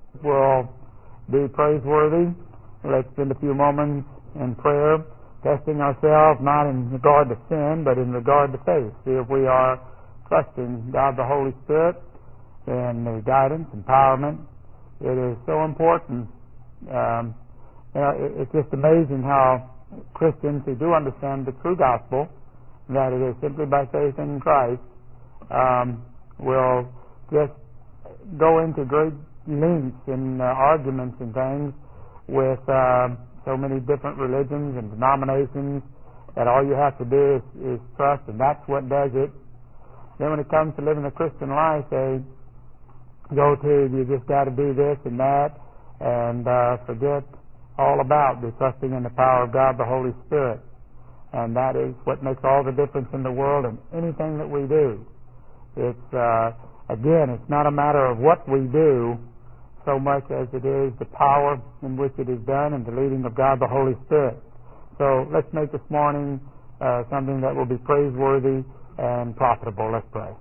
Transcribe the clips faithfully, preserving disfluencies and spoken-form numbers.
will be praiseworthy. Let's spend a few moments in prayer, testing ourselves not in regard to sin, but in regard to faith. See if we are trusting God the Holy Spirit in the guidance, empowerment. It is so important. Um, you know, it, it's just amazing how Christians who do understand the true gospel, that it is simply by faith in Christ, um, will just go into great lengths in uh, arguments and things with uh, so many different religions and denominations that all you have to do is, is trust, and that's what does it. Then when it comes to living a Christian life, they go to, you just got to do this and that, and uh, forget all about the trusting in the power of God, the Holy Spirit. And that is what makes all the difference in the world in anything that we do. It's, uh, again, it's not a matter of what we do so much as it is the power in which it is done and the leading of God, the Holy Spirit. So let's make this morning uh, something that will be praiseworthy and profitable. Let's pray.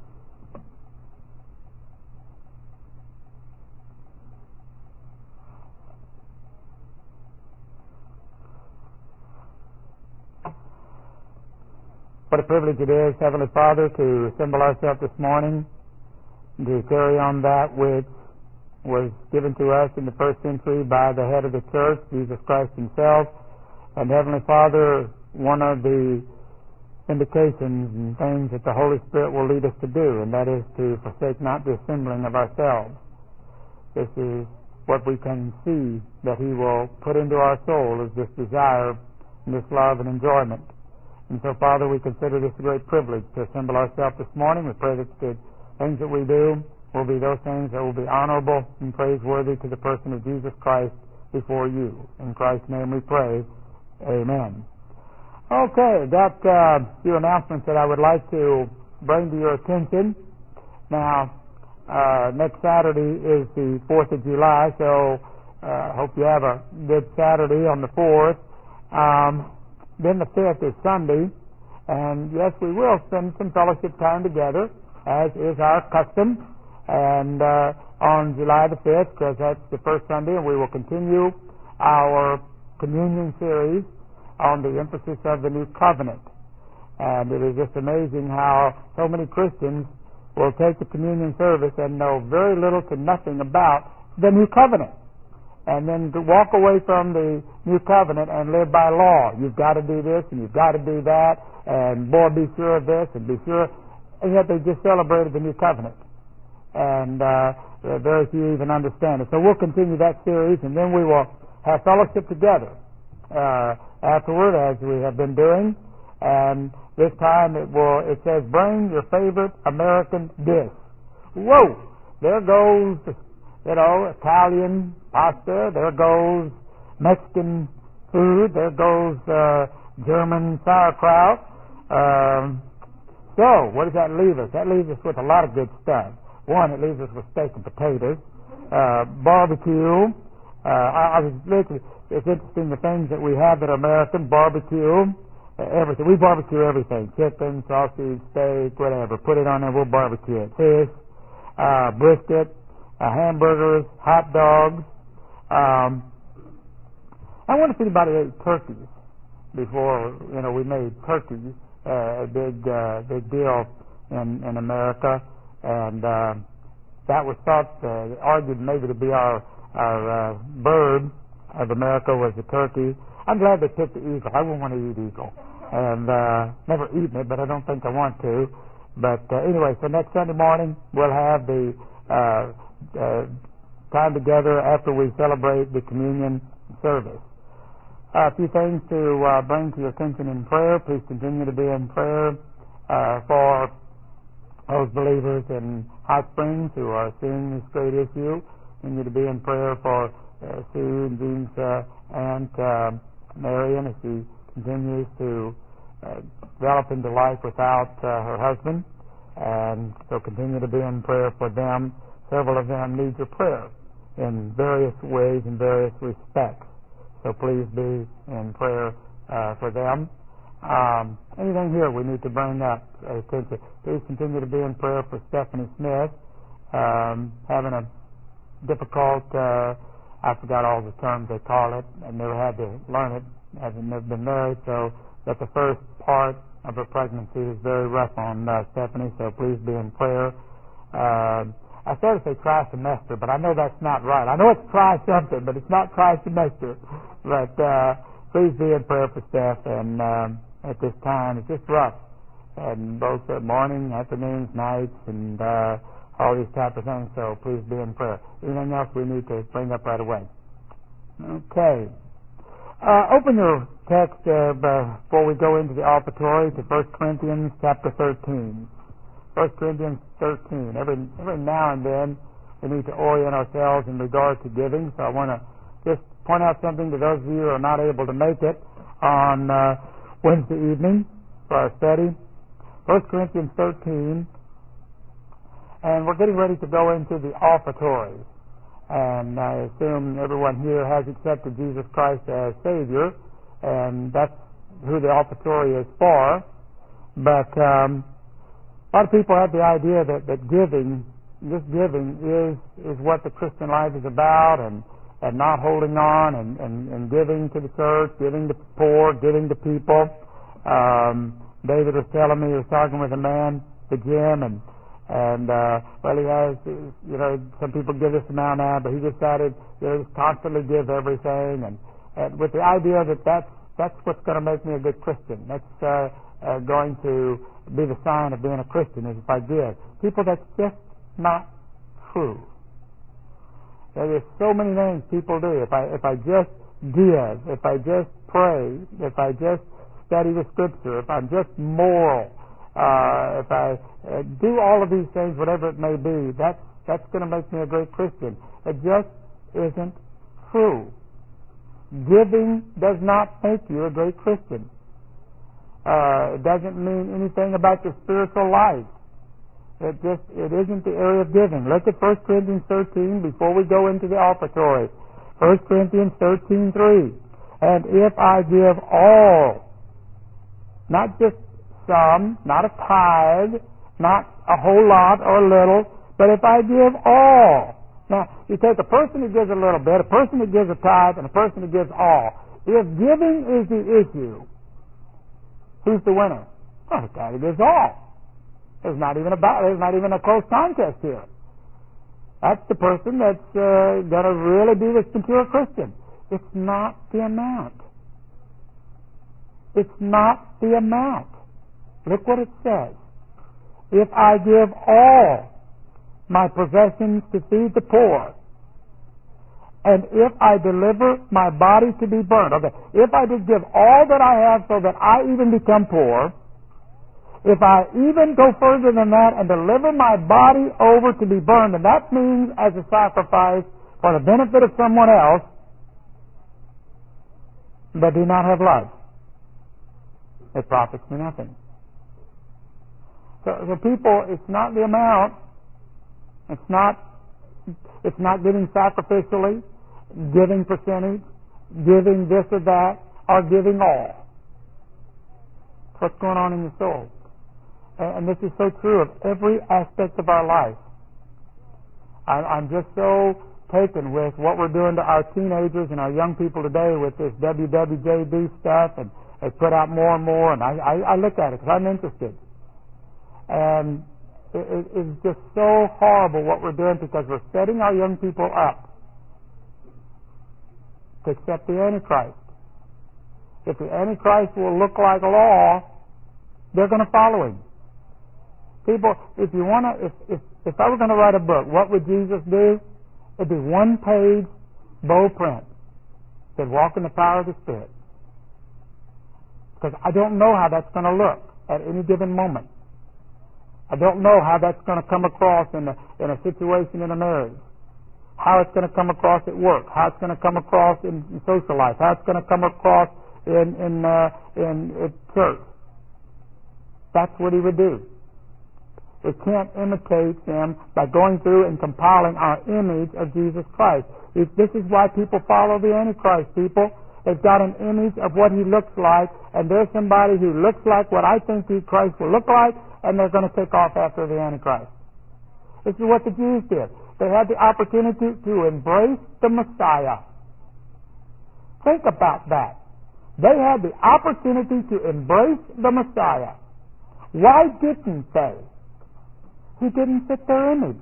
What a privilege it is, Heavenly Father, to assemble ourselves this morning to carry on that which was given to us in the first century by the head of the church, Jesus Christ himself. And Heavenly Father, one of the indications and things that the Holy Spirit will lead us to do, and that is to forsake not the assembling of ourselves. This is what we can see that He will put into our soul, is this desire and this love and enjoyment. And so, Father, we consider this a great privilege to assemble ourselves this morning. We pray that the things that we do will be those things that will be honorable and praiseworthy to the person of Jesus Christ before you. In Christ's name we pray. Amen. Okay, got uh, a few announcements that I would like to bring to your attention. Now, uh, next Saturday is the fourth of July, so I uh, hope you have a good Saturday on the fourth. Um, then the fifth is Sunday, and yes, we will spend some fellowship time together, as is our custom. And uh, on July the fifth, because that's the first Sunday, and we will continue our communion series on the emphasis of the New Covenant. And it is just amazing how so many Christians will take the communion service and know very little to nothing about the New Covenant, and then to walk away from the New Covenant and live by law. You've got to do this, and you've got to do that, and boy, be sure of this, and be sure, and yet they just celebrated the New Covenant. And uh, very few even understand it. So we'll continue that series, and then we will have fellowship together uh, afterward, as we have been doing. And this time it will. It says, "Bring your favorite American dish." Whoa! There goes, you know, Italian pasta. There goes Mexican food. There goes uh, German sauerkraut. Um, so what does that leave us? That leaves us with a lot of good stuff. One, it leaves us with steak and potatoes, uh, barbecue. Uh, I, I was looking. It's interesting the things that we have that are American: barbecue, uh, everything. We barbecue everything: chicken, sausage, steak, whatever. Put it on there, we'll barbecue it. Fish, uh, brisket, uh, hamburgers, hot dogs. Um, I wonder if anybody ate turkeys before. You know, we made turkeys uh, a big, uh, big deal in in America. And uh, that was thought, uh, argued maybe to be our our uh, bird of America was the turkey. I'm glad they picked the eagle. I wouldn't want to eat eagle, and uh, never eaten it, but I don't think I want to. But uh, anyway, so next Sunday morning we'll have the uh, uh, time together after we celebrate the communion service. Uh, a few things to uh, bring to your attention in prayer. Please continue to be in prayer uh, for those believers in Hot Springs who are seeing this great issue. Continue to be in prayer for uh, Sue and Jean's uh, aunt uh, Marion as she continues to uh, develop into life without uh, her husband. And so continue to be in prayer for them. Several of them need your prayer in various ways and various respects. So please be in prayer uh, for them. Um, anything here we need to bring up? Attention. Please continue to be in prayer for Stephanie Smith, um, having a difficult, uh, I forgot all the terms they call it. I never had to learn it, having never been married, so that the first part of her pregnancy is very rough on uh, Stephanie, so please be in prayer. Uh, I started to say trimester, but I know that's not right. I know it's try something, but it's not trimester. But uh, please be in prayer for Steph, and um, at this time, it's just rough. And both uh, morning, afternoons, nights, and uh, all these type of things, so please be in prayer. Anything else we need to bring up right away? Okay. Uh, open your text uh, before we go into the offertory to First Corinthians chapter thirteen. First Corinthians thirteen. Every every now and then we need to orient ourselves in regard to giving. So I want to just point out something to those of you who are not able to make it on uh, Wednesday evening for our study. First Corinthians thirteen, and we're getting ready to go into the offertory. And I assume everyone here has accepted Jesus Christ as Savior, and that's who the offertory is for. But um, a lot of people have the idea that, that giving, just giving, is is what the Christian life is about, and, and not holding on, and, and, and giving to the church, giving to poor, giving to people. Um, David was telling me, he was talking with a man, the Jim, and And, uh, well, he has, you know, some people give this amount now, but he decided, you know, just constantly give everything, and, and with the idea that that's, that's what's going to make me a good Christian. That's uh, uh, going to be the sign of being a Christian, is if I give. People, that's just not true. There's so many things people do. If I, if I just give, if I just pray, if I just study the Scripture, if I'm just moral, Uh, if I uh, do all of these things, whatever it may be, that's, that's going to make me a great Christian. It just isn't true. Giving does not make you a great Christian. Uh, it doesn't mean anything about your spiritual life. It just, it isn't the area of giving. Look at First Corinthians thirteen before we go into the offertory. First Corinthians thirteen three. And if I give all, not just some, not a tithe, not a whole lot or a little, but if I give all. Now, you take a person who gives a little bit, a person who gives a tithe, and a person who gives all. If giving is the issue, who's the winner? Well, the guy who gives all. There's not even a there's not even a close contest here. That's the person that's uh, going to really be the mature Christian. It's not the amount. It's not the amount. Look what it says. If I give all my possessions to feed the poor, and if I deliver my body to be burned, okay, if I just give all that I have so that I even become poor, if I even go further than that and deliver my body over to be burned, and that means as a sacrifice for the benefit of someone else, but do not have love, it profits me nothing. So, so people, it's not the amount. It's not. It's not giving sacrificially, giving percentage, giving this or that, or giving all. What's going on in your soul? And, and this is so true of every aspect of our life. I, I'm just so taken with what we're doing to our teenagers and our young people today with this W W J D stuff, and they put out more and more, and I, I, I look at it because I'm interested. And it, it, it's just so horrible what we're doing because we're setting our young people up to accept the Antichrist. If the Antichrist will look like law, they're going to follow him. People, if you want to, if, if if I were going to write a book, what would Jesus do? It'd be one page, bold print. It'd walk in the power of the Spirit. Because I don't know how that's going to look at any given moment. I don't know how that's going to come across in a, in a situation in a marriage, how it's going to come across at work, how it's going to come across in, in social life, how it's going to come across in in uh, in, in church. That's what he would do. We can't imitate him by going through and compiling our image of Jesus Christ. If this is why people follow the Antichrist, people. They've got an image of what he looks like, and there's somebody who looks like what I think the Christ will look like, and they're going to take off after the Antichrist. This is what the Jews did. They had the opportunity to embrace the Messiah. Think about that. They had the opportunity to embrace the Messiah. Why didn't they? He didn't fit their image.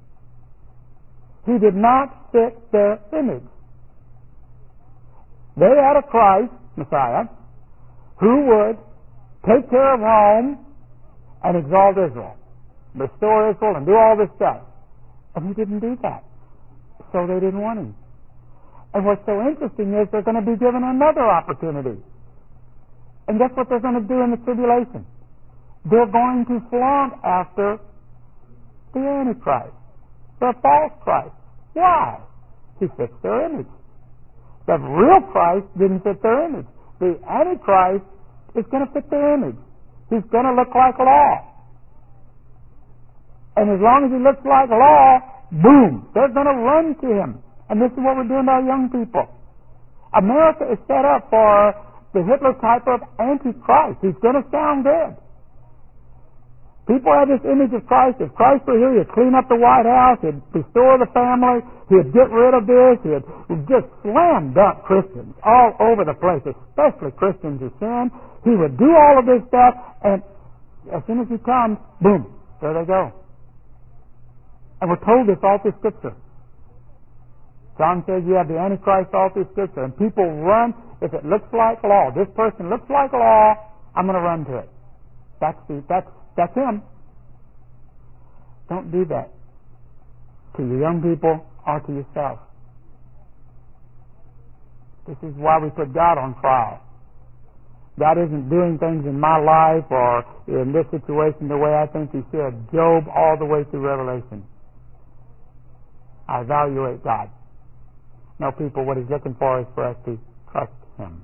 He did not fit their image. They had a Christ, Messiah, who would take care of home and exalt Israel, restore Israel, and do all this stuff. And he didn't do that. So they didn't want him. And what's so interesting is they're going to be given another opportunity. And guess what they're going to do in the tribulation? They're going to flaunt after the Antichrist, the false Christ. Why? He fits their image. The real Christ didn't fit their image. The Antichrist is going to fit their image. He's going to look like law. And as long as he looks like law, boom, they're going to run to him. And this is what we're doing to our young people. America is set up for the Hitler type of Antichrist. He's going to sound good. People have this image of Christ. If Christ were here, he'd clean up the White House, he'd restore the family, he'd get rid of this, he'd just slam dunk Christians all over the place, especially Christians who sin. He would do all of this stuff, and as soon as he comes, boom, there they go. And we're told this all through Scripture. John says you have the Antichrist all through Scripture, and people run. If it looks like law, this person looks like law, I'm going to run to it. That's the, that's That's him. Don't do that to your young people or to yourself. This is why we put God on trial. God isn't doing things in my life or in this situation the way I think he should. Job all the way through Revelation. I evaluate God. No, people, what he's looking for is for us to trust him.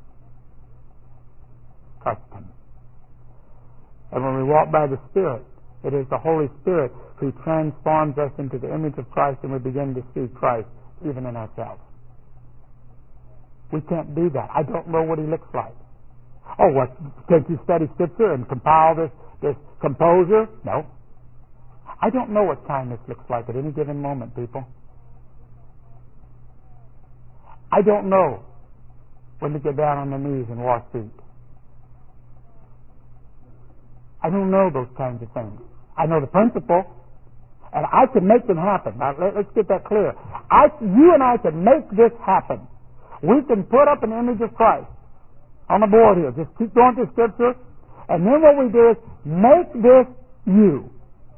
Trust him. And when we walk by the Spirit, it is the Holy Spirit who transforms us into the image of Christ, and we begin to see Christ even in ourselves. We can't do that. I don't know what he looks like. Oh, what? Can't you study Scripture and compile this, this composer? No. I don't know what kindness looks like at any given moment, people. I don't know when to get down on the knees and wash feet. I don't know those kinds of things. I know the principle, and I can make them happen. Now, let, let's get that clear. I, you and I can make this happen. We can put up an image of Christ on the board here. Just keep going through Scripture, and then what we do is make this you.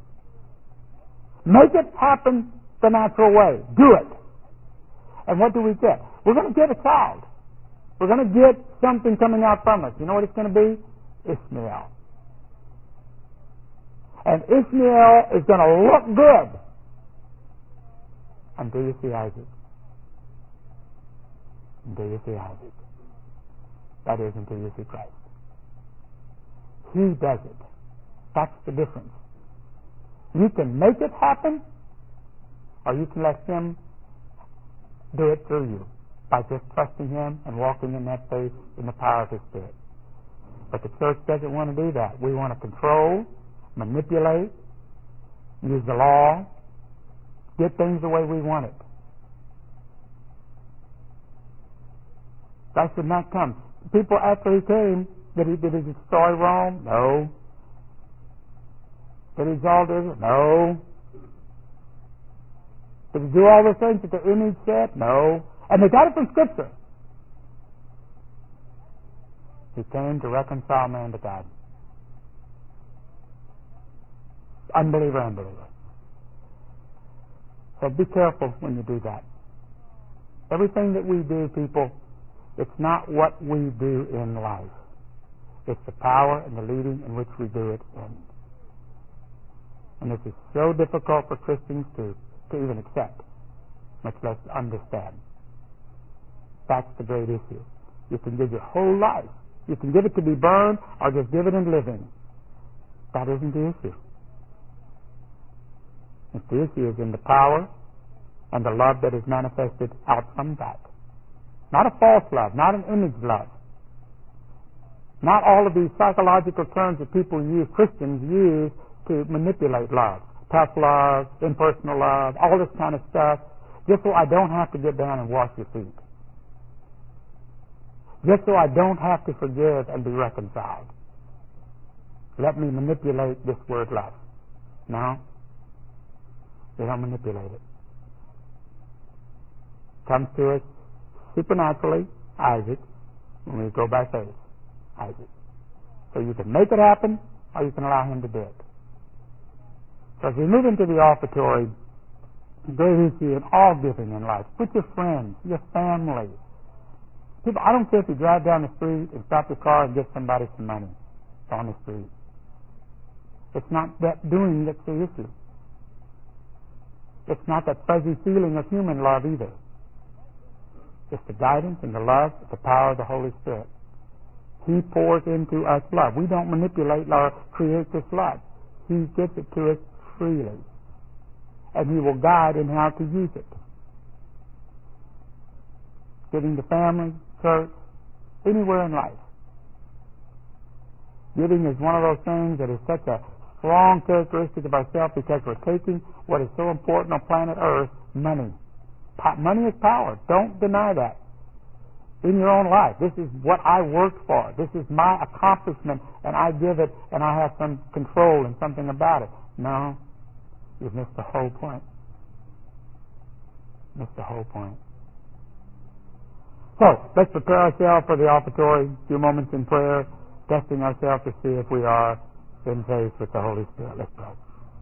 Make it happen the natural way. Do it. And what do we get? We're going to get a child. We're going to get something coming out from us. You know what it's going to be? Ishmael. And Ishmael is going to look good until you see Isaac. Until you see Isaac. That is, until you see Christ. He does it. That's the difference. You can make it happen, or you can let him do it through you by just trusting him and walking in that faith in the power of his Spirit. But the church doesn't want to do that. We want to control, manipulate, use the law, get things the way we want it. Christ did not come. People after he came, did he, did he destroy Rome? No. Did he exalt Israel? No. Did he do all the things that the image said? No. And they got it from Scripture. He came to reconcile man to God. Unbeliever, unbeliever. So be careful when you do that. Everything that we do, people, it's not what we do in life. It's the power and the leading in which we do it in. And this is so difficult for Christians to, to even accept, much less understand. That's the great issue. You can give your whole life. You can give it to be burned or just give it in living. That isn't the issue. The issue is in the power and the love that is manifested out from that. Not a false love, not an image love. Not all of these psychological terms that people use, Christians use, to manipulate love, tough love, impersonal love, all this kind of stuff, just so I don't have to get down and wash your feet. Just so I don't have to forgive and be reconciled. Let me manipulate this word love. No, they don't manipulate it. Comes to us supernaturally, Isaac, when we go by faith. Isaac. So you can make it happen, or you can allow him to do it. So as we move into the offertory, great issue in all giving in life, with your friends, your family. People, I don't care if you drive down the street and stop your car and give somebody some money on the street. It's not that doing that's the issue. It's not that fuzzy feeling of human love either. It's the guidance and the love, the power of the Holy Spirit. He pours into us love. We don't manipulate or create this love. He gives it to us freely. And He will guide in how to use it. Giving to family, church, anywhere in life. Giving is one of those things that is such a strong characteristic of ourselves because we're taking what is so important on planet Earth, money. Po- money is power. Don't deny that. In your own life. This is what I worked for. This is my accomplishment, and I give it, and I have some control and something about it. No, you've missed the whole point. Missed the whole point. So, let's prepare ourselves for the offertory. A few moments in prayer, testing ourselves to see if we are in faith with the Holy Spirit. Let's pray.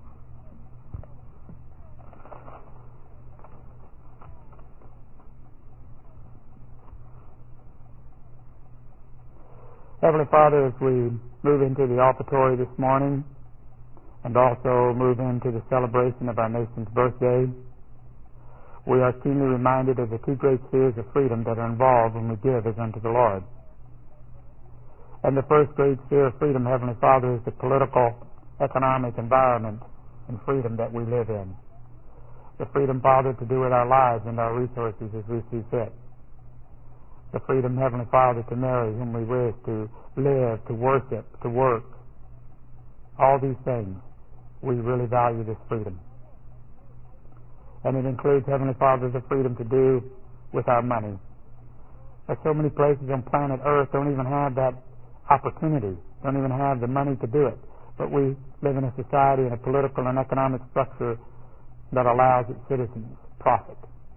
Heavenly Father, as we move into the offertory this morning and also move into the celebration of our nation's birthday, we are keenly reminded of the two great spheres of freedom that are involved when we give as unto the Lord. And the first great sphere of freedom, Heavenly Father, is the political, economic environment and freedom that we live in. The freedom, Father, to do with our lives and our resources as we see fit. The freedom, Heavenly Father, to marry whom we wish, to live, to worship, to work. All these things, we really value this freedom. And it includes, Heavenly Father, the freedom to do with our money. There's so many places on planet Earth don't even have that opportunity, don't even have the money to do it. But we live in a society and a political and economic structure that allows its citizens profit.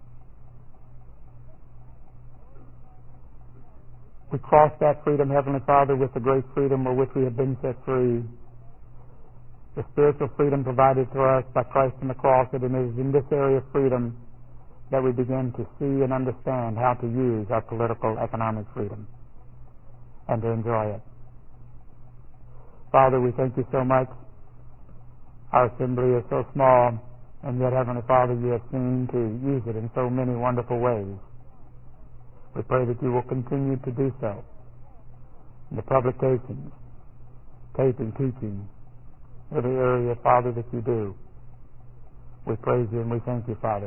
We cross that freedom, Heavenly Father, with the great freedom with which we have been set free. The spiritual freedom provided to us by Christ on the cross, and it is in this area of freedom that we begin to see and understand how to use our political, economic freedom and to enjoy it. Father, we thank you so much. Our assembly is so small, and yet, Heavenly Father, you have seen to use it in so many wonderful ways. We pray that you will continue to do so. In the publications, taping, teaching, every area, Father, that you do. We praise you and we thank you, Father.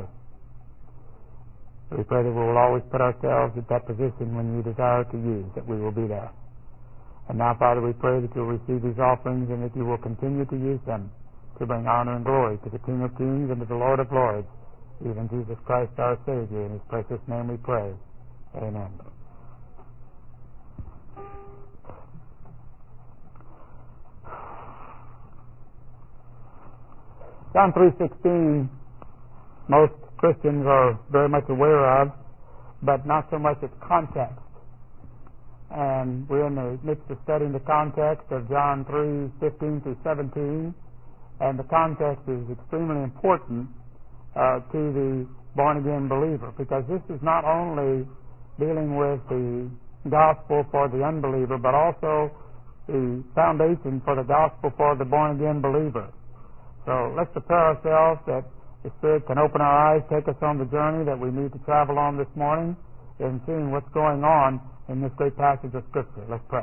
We pray that we will always put ourselves at that position when you desire to use, that we will be there. And now, Father, we pray that you will receive these offerings and that you will continue to use them to bring honor and glory to the King of Kings and to the Lord of Lords, even Jesus Christ our Savior. In his precious name we pray. Amen. John three sixteen, most Christians are very much aware of, but not so much its context. And we're in the midst of studying the context of John three fifteen through seventeen, and the context is extremely important uh, to the born-again believer, because this is not only dealing with the gospel for the unbeliever, but also the foundation for the gospel for the born-again believer. So let's prepare ourselves that the Spirit can open our eyes, take us on the journey that we need to travel on this morning in seeing what's going on in this great passage of Scripture. Let's pray.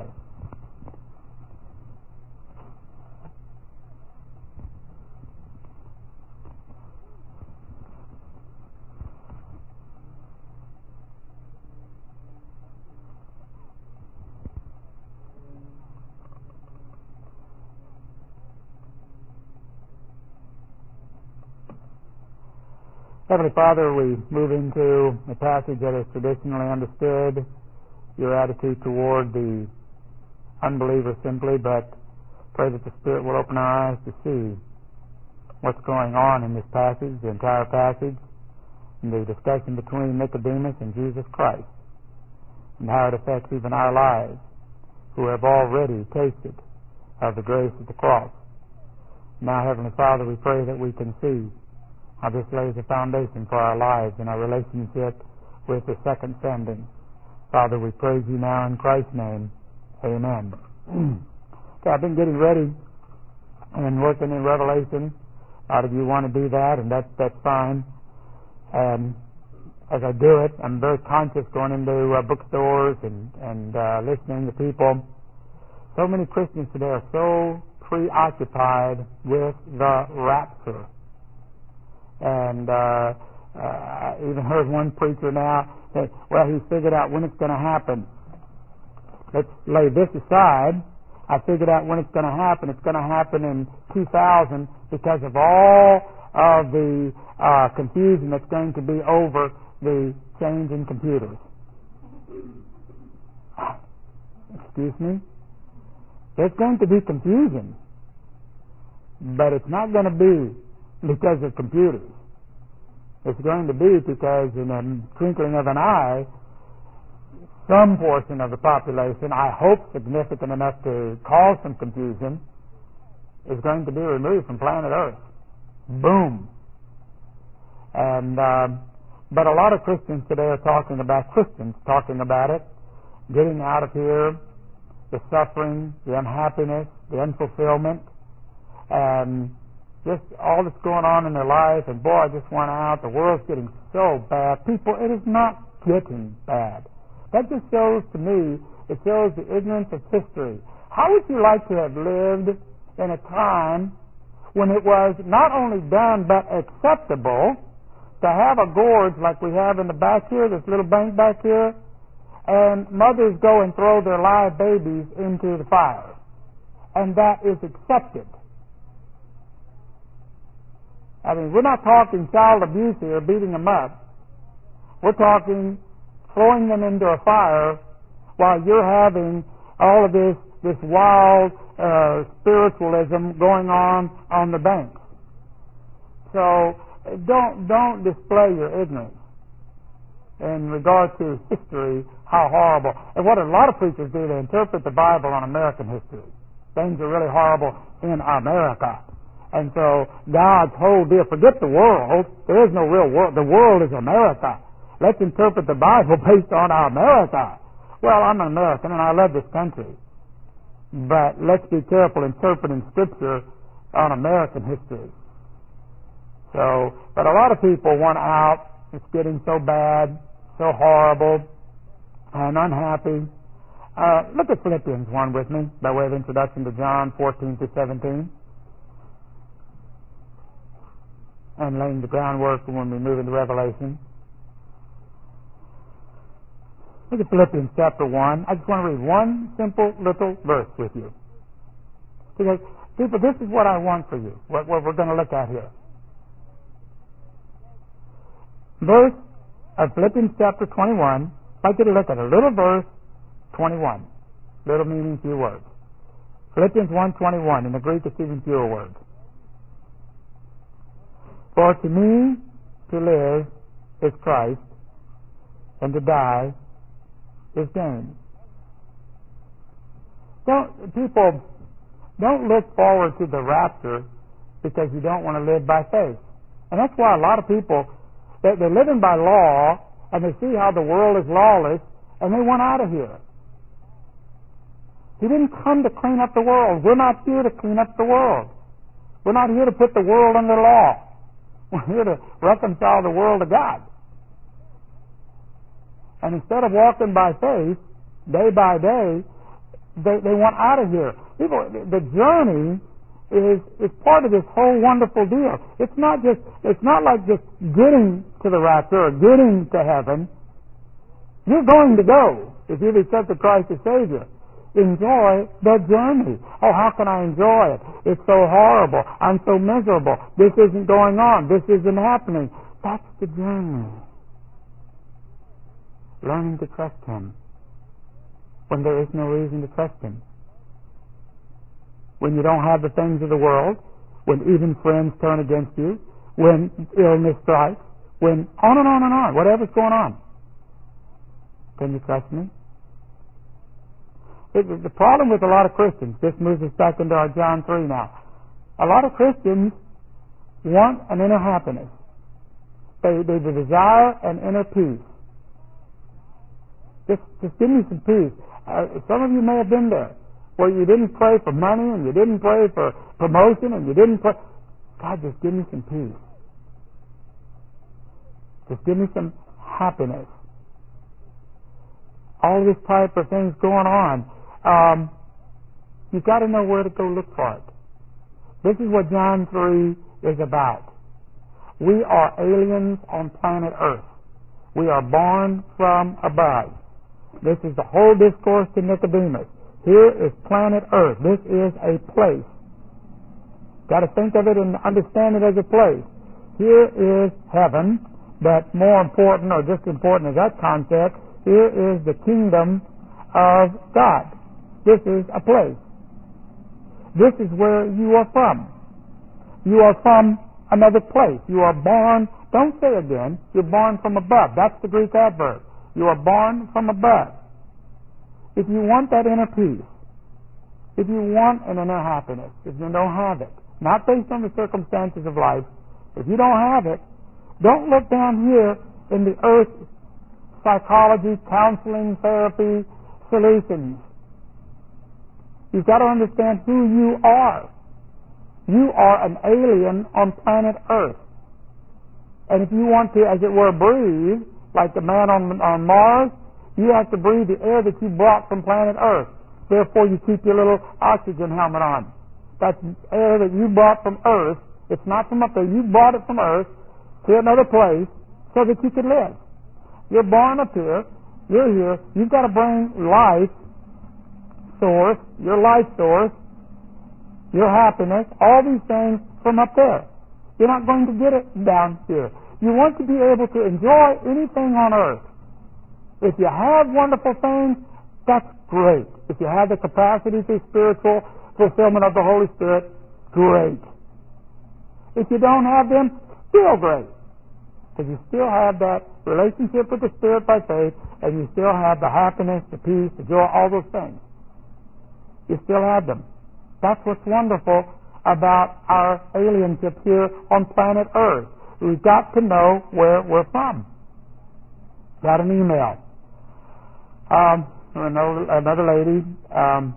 Heavenly Father, we move into a passage that is traditionally understood, your attitude toward the unbeliever simply, but pray that the Spirit will open our eyes to see what's going on in this passage, the entire passage, and the discussion between Nicodemus and Jesus Christ, and how it affects even our lives, who have already tasted of the grace of the cross. Now, Heavenly Father, we pray that we can see how this lays a foundation for our lives and our relationship with the second sending. Father, we praise you now in Christ's name. Amen. Okay, I've been getting ready and working in Revelation. A lot of you want to do that, and that's, that's fine. And as I do it, I'm very conscious going into uh, bookstores and, and uh, listening to people. So many Christians today are so preoccupied with the rapture. And uh, uh, I even heard one preacher now say, well, he's figured out when it's going to happen. Let's lay this aside. I figured out when it's going to happen. It's going to happen in two thousand because of all of the uh, confusion that's going to be over the change in computers. Excuse me? There's going to be confusion, but it's not going to be because of computers. It's going to be because in a twinkling of an eye, some portion of the population, I hope significant enough to cause some confusion, is going to be removed from planet Earth. Boom. And uh, but a lot of Christians today are talking about Christians talking about it, getting out of here, the suffering, the unhappiness, the unfulfillment, and just all that's going on in their life. And boy, I just went out. The world's getting so bad. People, it is not getting bad. That just shows to me, it shows the ignorance of history. How would you like to have lived in a time when it was not only done but acceptable to have a gorge like we have in the back here, this little bank back here, and mothers go and throw their live babies into the fire, and that is accepted? I mean, we're not talking child abuse here, beating them up. We're talking throwing them into a fire while you're having all of this this wild uh, spiritualism going on on the banks. So don't don't display your ignorance in regard to history, how horrible. And what a lot of preachers do, they interpret the Bible on American history. Things are really horrible in America. And so God's whole deal, forget the world. There is no real world. The world is America. Let's interpret the Bible based on our America. Well, I'm an American and I love this country. But let's be careful interpreting Scripture on American history. So, but a lot of people want out. It's getting so bad, so horrible, and unhappy. Uh, look at Philippians one with me, by way of introduction to John fourteen to seventeen. And laying the groundwork for when we move into Revelation. Look at Philippians chapter one. I just want to read one simple little verse with you. Because, people, this is what I want for you, what, what we're going to look at here. Verse of Philippians chapter twenty-one. I'd like you to look at a little verse, twenty-one. Little meaning, few words. Philippians one twenty-one. In the Greek, it's even fewer words. For to me to live is Christ, and to die is gain. Don't, people, don't look forward to the rapture because you don't want to live by faith. And that's why a lot of people, they, they're living by law, and they see how the world is lawless, and they want out of here. He didn't come to clean up the world. We're not here to clean up the world. We're not here to put the world under law. We're here to reconcile the world to God. And instead of walking by faith, day by day, they, they want out of here. People, the journey is is part of this whole wonderful deal. It's not just it's not like just getting to the rapture or getting to heaven. You're going to go if you've accepted Christ as Savior. Enjoy the journey. Oh, how can I enjoy it? It's so horrible. I'm so miserable. This isn't going on. This isn't happening. That's the journey. Learning to trust Him when there is no reason to trust Him. When you don't have the things of the world, when even friends turn against you, when illness strikes, when on and on and on, whatever's going on. Can you trust me? It, the problem with a lot of Christians, this moves us back into our John three now. A lot of Christians want an inner happiness. They, they desire an inner peace. Just, just give me some peace. Uh, some of you may have been there, where you didn't pray for money and you didn't pray for promotion and you didn't pray. God, just give me some peace. Just give me some happiness. All this type of things going on. Um, you've got to know where to go look for it. This is what John three is about. We are aliens on planet Earth. We are born from above. This is the whole discourse to Nicodemus. Here is planet Earth. This is a place. Got to think of it and understand it as a place. Here is heaven, but more important, or just important as that concept, here is the kingdom of God. This is a place. This is where you are from. You are from another place. You are born, don't say again, you're born from above. That's the Greek adverb. You are born from above. If you want that inner peace, if you want an inner happiness, if you don't have it, not based on the circumstances of life, if you don't have it, don't look down here in the earth psychology, counseling, therapy, solutions. You've got to understand who you are. You are an alien on planet Earth. And if you want to, as it were, breathe, like the man on, on Mars, you have to breathe the air that you brought from planet Earth. Therefore, you keep your little oxygen helmet on. That's air that you brought from Earth. It's not from up there. You brought it from Earth to another place so that you could live. You're born up here. You're here. You've got to bring life source, your life source, your happiness, all these things from up there. You're not going to get it down here. You want to be able to enjoy anything on earth. If you have wonderful things, that's great. If you have the capacity to spiritual fulfillment of the Holy Spirit, great. If you don't have them, still great. Because you still have that relationship with the Spirit by faith, and you still have the happiness, the peace, the joy, all those things. You still have them. That's what's wonderful about our alienship here on planet Earth. We've got to know where we're from. Got an email. Um, another lady. Um,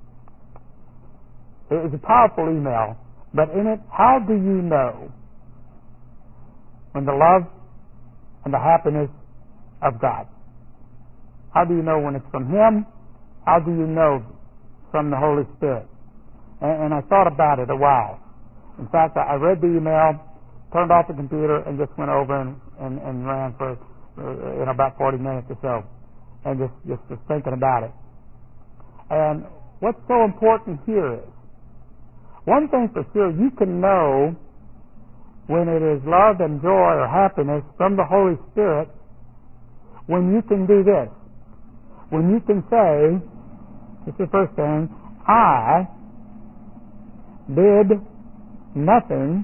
it was a powerful email, but in it, how do you know when the love and the happiness of God? How do you know when it's from Him? How do you know from the Holy Spirit? And, and I thought about it a while. In fact, I read the email, turned off the computer, and just went over and, and, and ran for uh, in about forty minutes or so, and just, just was thinking about it. And what's so important here is, one thing for sure, you can know when it is love and joy or happiness from the Holy Spirit when you can do this. When you can say, this is the first thing, I did nothing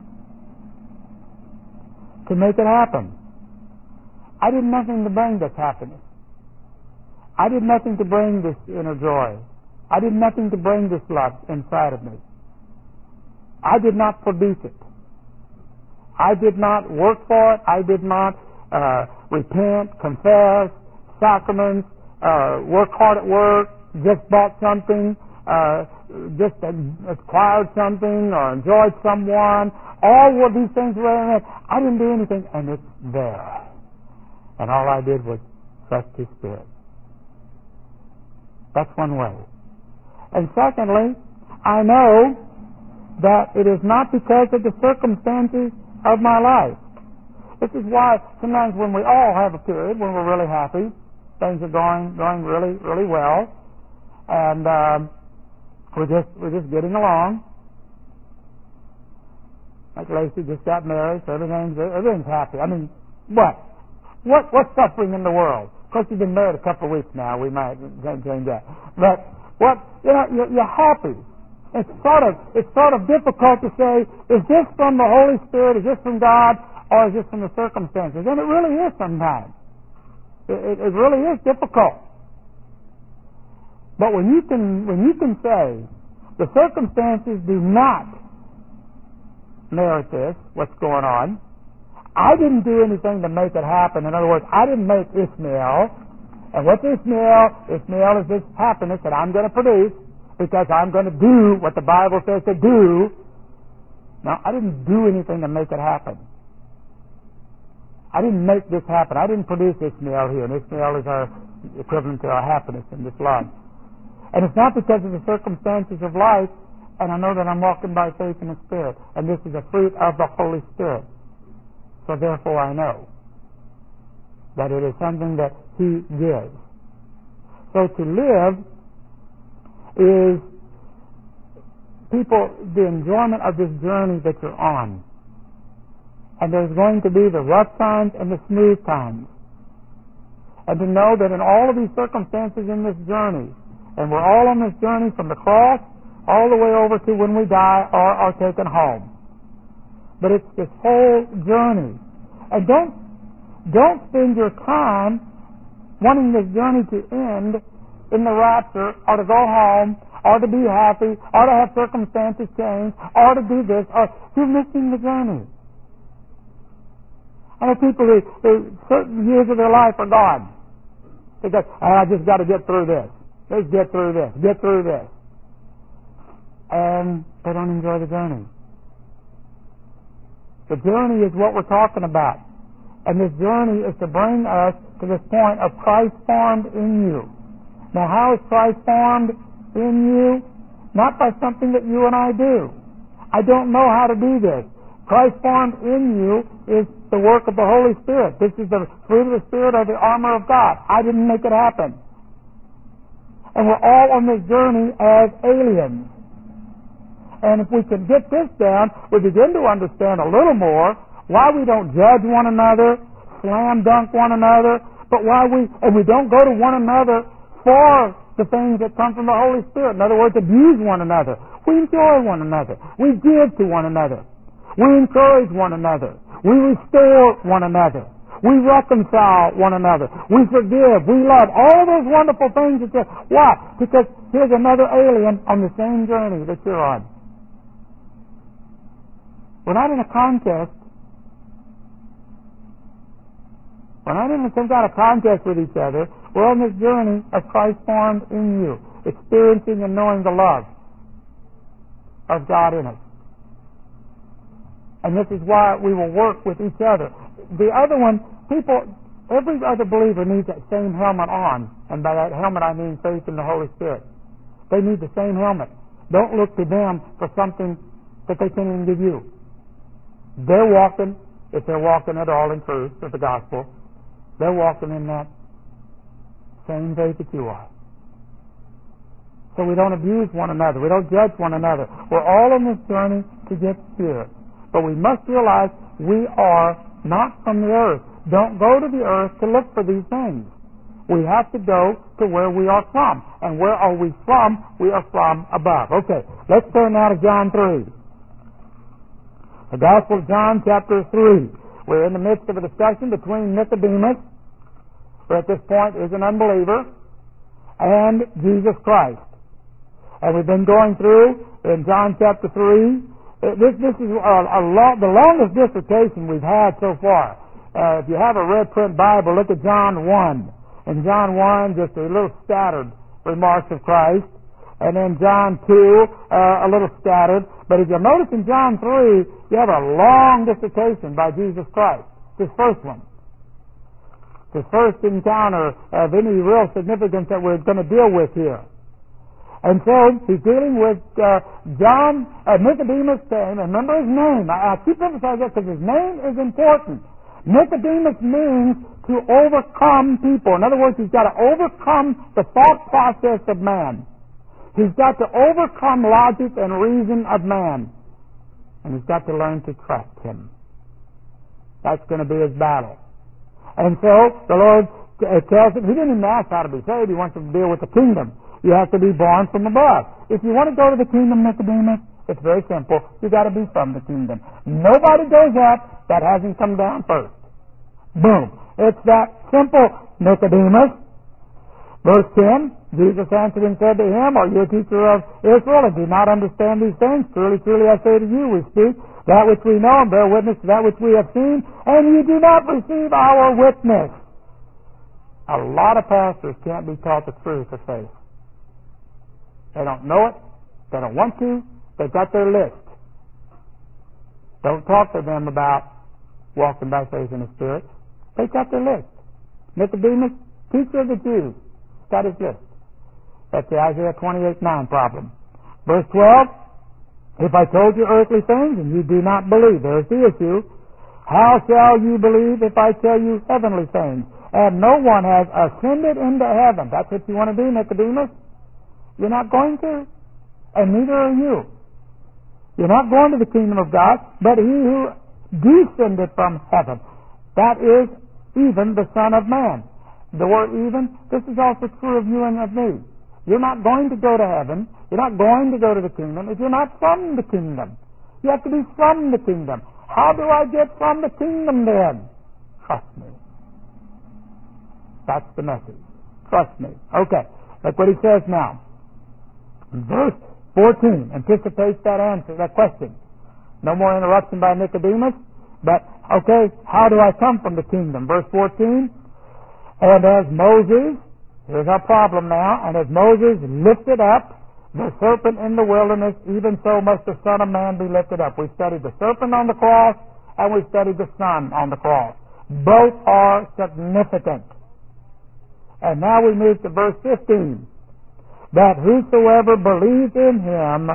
to make it happen. I did nothing to bring this happiness. I did nothing to bring this inner joy. I did nothing to bring this love inside of me. I did not produce it. I did not work for it. I did not uh, repent, confess, sacraments, uh, work hard at work, just bought something, uh, just acquired something or enjoyed someone. All of these things were in it. I didn't do anything, and it's there. And all I did was trust His Spirit. That's one way. And secondly, I know that it is not because of the circumstances of my life. This is why sometimes when we all have a period when we're really happy, things are going going really really well, and um, we're just we're just getting along. Like Lacey just got married, so everything's, everything's happy. I mean, what? What what's suffering in the world? Of course, you've been married a couple of weeks now. We might change that. But what? You know, you're, you're happy. It's sort of it's sort of difficult to say, is this from the Holy Spirit? Is this from God? Or is this from the circumstances? And it really is sometimes. It, it, it really is difficult. But when you can when you can say the circumstances do not merit this, what's going on, I didn't do anything to make it happen. In other words, I didn't make Ishmael. And what's Ishmael? Ishmael is this happiness that I'm going to produce because I'm going to do what the Bible says to do. Now, I didn't do anything to make it happen. I didn't make this happen. I didn't produce Ishmael here. And Ishmael is our equivalent to our happiness in this love. And it's not because of the circumstances of life, and I know that I'm walking by faith in the Spirit. And this is a fruit of the Holy Spirit. So therefore I know that it is something that He gives. So to live is people, the enjoyment of this journey that you're on. And there's going to be the rough times and the smooth times. And to know that in all of these circumstances in this journey, and we're all on this journey from the cross all the way over to when we die or are taken home. But it's this whole journey. And don't don't spend your time wanting this journey to end in the rapture, or to go home, or to be happy, or to have circumstances change, or to do this, or you're missing the journey. I know people who, who certain years of their life are gone. They go, I just got to get through this. Let's get through this. Get through this. And they don't enjoy the journey. The journey is what we're talking about. And this journey is to bring us to this point of Christ formed in you. Now, how is Christ formed in you? Not by something that you and I do. I don't know how to do this. Christ formed in you is the work of the Holy Spirit. This is the fruit of the Spirit or the armor of God. I didn't make it happen. And we're all on this journey as aliens. And if we can get this down, we begin to understand a little more why we don't judge one another, slam dunk one another, but why we, and we don't go to one another for the things that come from the Holy Spirit. In other words, abuse one another. We enjoy one another. We give to one another. We encourage one another. We restore one another. We reconcile one another. We forgive. We love. All those wonderful things. That why? Because here's another alien on the same journey that you're on. We're not in a contest. We're not in some kind of contest with each other. We're on this journey of Christ formed in you, experiencing and knowing the love of God in us. And this is why we will work with each other. The other one, people, every other believer needs that same helmet on. And by that helmet I mean faith in the Holy Spirit. They need the same helmet. Don't look to them for something that they can't even give you. They're walking, if they're walking at all in truth of the gospel, they're walking in that same faith that you are. So we don't abuse one another. We don't judge one another. We're all on this journey to get here. But we must realize we are not from the earth. Don't go to the earth to look for these things. We have to go to where we are from. And where are we from? We are from above. Okay, let's turn now to John three. The Gospel of John, chapter three. We're in the midst of a discussion between Nicodemus, who at this point is an unbeliever, and Jesus Christ. And we've been going through in John chapter three. This, this is a, a long, the longest dissertation we've had so far. Uh, if you have a red print Bible, look at John one. In John one, just a little scattered remarks of Christ. And then John two, uh, a little scattered. But if you notice in John three, you have a long dissertation by Jesus Christ. This first one. This first encounter of any real significance that we're going to deal with here. And so he's dealing with uh, John, uh, Nicodemus came, and remember his name. I, I keep emphasizing that because his name is important. Nicodemus means to overcome people. In other words, he's got to overcome the thought process of man. He's got to overcome logic and reason of man. and he's got to learn to trust him. That's going to be his battle. And so the Lord tells him, he didn't even ask how to be saved. He wants him to deal with the kingdom. You have to be born from above. If you want to go to the kingdom, Nicodemus, it's very simple. You got to be from the kingdom. Nobody goes up that hasn't come down first. Boom. It's that simple, Nicodemus. Verse ten, Jesus answered and said to him, Are you a teacher of Israel and do not understand these things? Truly, truly, I say to you, we speak that which we know and bear witness to that which we have seen, and you do not receive our witness. A lot of pastors can't be taught the truth of faith. They don't know it. They don't want to. They've got their list. Don't talk to them about walking by faith in the Spirit. They've got their list. Nicodemus, teacher of the Jews, got his list. That's the Isaiah twenty-eight nine problem. Verse twelve, if I told you earthly things and you do not believe, there's the issue. How shall you believe if I tell you heavenly things? And no one has ascended into heaven. That's what you want to do, Nicodemus? You're not going to. And neither are you. You're not going to the kingdom of God, but he who descended from heaven. That is even the Son of Man. The word even, this is also true of you and of me. You're not going to go to heaven. You're not going to go to the kingdom if you're not from the kingdom. You have to be from the kingdom. How do I get from the kingdom then? Trust me. That's the message. Trust me. Okay. Look what he says now. Verse fourteen anticipates that answer, that question. No more interruption by Nicodemus. But, okay, how do I come from the kingdom? Verse fourteen. And as Moses, here's our problem now, and as Moses lifted up the serpent in the wilderness, even so must the Son of Man be lifted up. We studied the serpent on the cross, and we studied the Son on the cross. Both are significant. And now we move to verse fifteen. That whosoever believes in him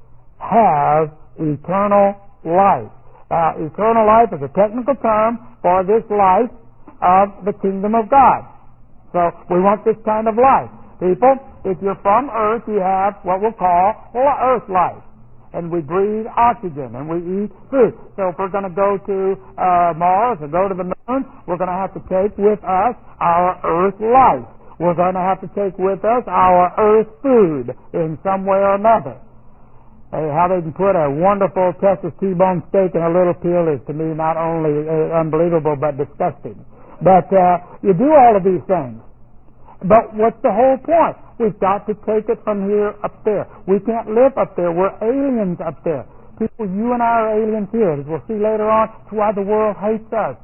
has eternal life. Now, eternal life is a technical term for this life of the kingdom of God. So, we want this kind of life. People, if you're from earth, you have what we'll call earth life. And we breathe oxygen, and we eat food. So if we're going to go to uh, Mars or go to the moon, we're going to have to take with us our earth life. We're going to have to take with us our earth food in some way or another. Hey, how they can put a wonderful Texas T-bone steak in a little pill is, to me, not only uh, unbelievable but disgusting. But uh, you do all of these things. But what's the whole point? We've got to take it from here up there. We can't live up there. We're aliens up there. People, you and I are aliens here. As we'll see later on, it's why the world hates us.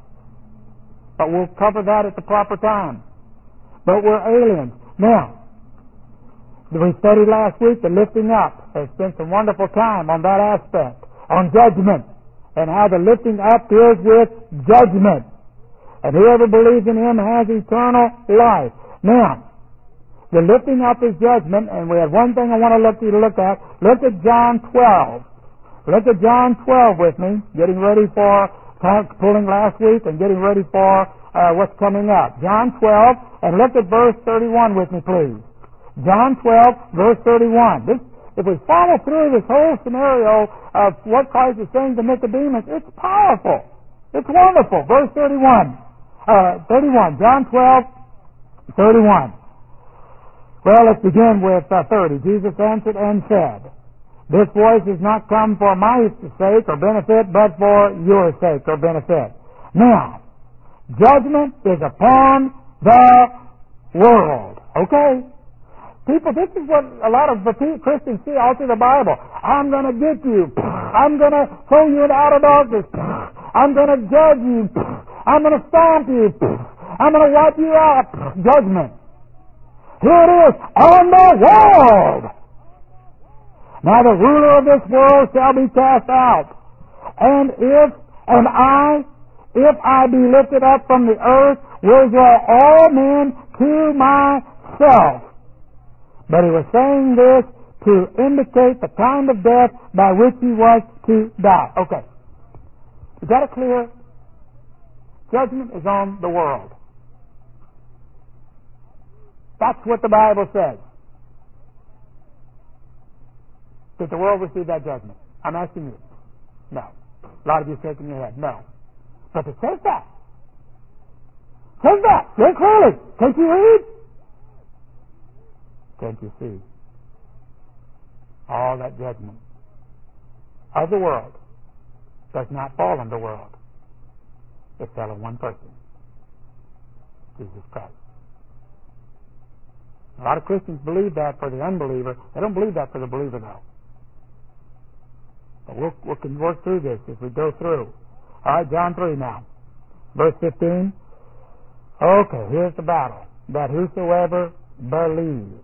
But we'll cover that at the proper time. But we're aliens. Now, we studied last week the lifting up. I spent some wonderful time on that aspect, on judgment, and how the lifting up deals with judgment. And whoever believes in him has eternal life. Now, the lifting up is judgment, and we have one thing I want to look you to look at. Look at John twelve. Look at John twelve with me, getting ready for pulling last week and getting ready for uh, what's coming up. John twelve, and look at verse thirty-one with me, please. John twelve, verse thirty-one. This, if we follow through this whole scenario of what Christ is saying to Nicodemus, it's powerful. It's wonderful. Verse thirty-one. Uh, thirty-one. John twelve, thirty-one. Well, let's begin with uh, thirty. Jesus answered and said, This voice is not come for my sake or benefit, but for your sake or benefit. Now, judgment is upon the world. Okay? People, this is what a lot of Christians see all through the Bible. I'm going to get you. I'm going to throw you into outer darkness. I'm going to judge you. I'm going to stomp you. I'm going to wipe you out. Judgment. Here it is, on the world. Now the ruler of this world shall be cast out. And if, and I, if I be lifted up from the earth, will draw all men to myself. But he was saying this to indicate the kind of death by which he was to die. Okay. Is that clear? Judgment is on the world. That's what the Bible says. Did the world receive that judgment? I'm asking you. No. A lot of you shaking your head. No. But it says that. It says that. Very clearly. Can't you read? Can't you see? All that judgment of the world does not fall on the world. It fell on one person, Jesus Christ. A lot of Christians believe that for the unbeliever. They don't believe that for the believer, though. But we'll, we can work through this as we go through. All right, John three now. Verse fifteen. Okay, here's the battle. That whosoever believes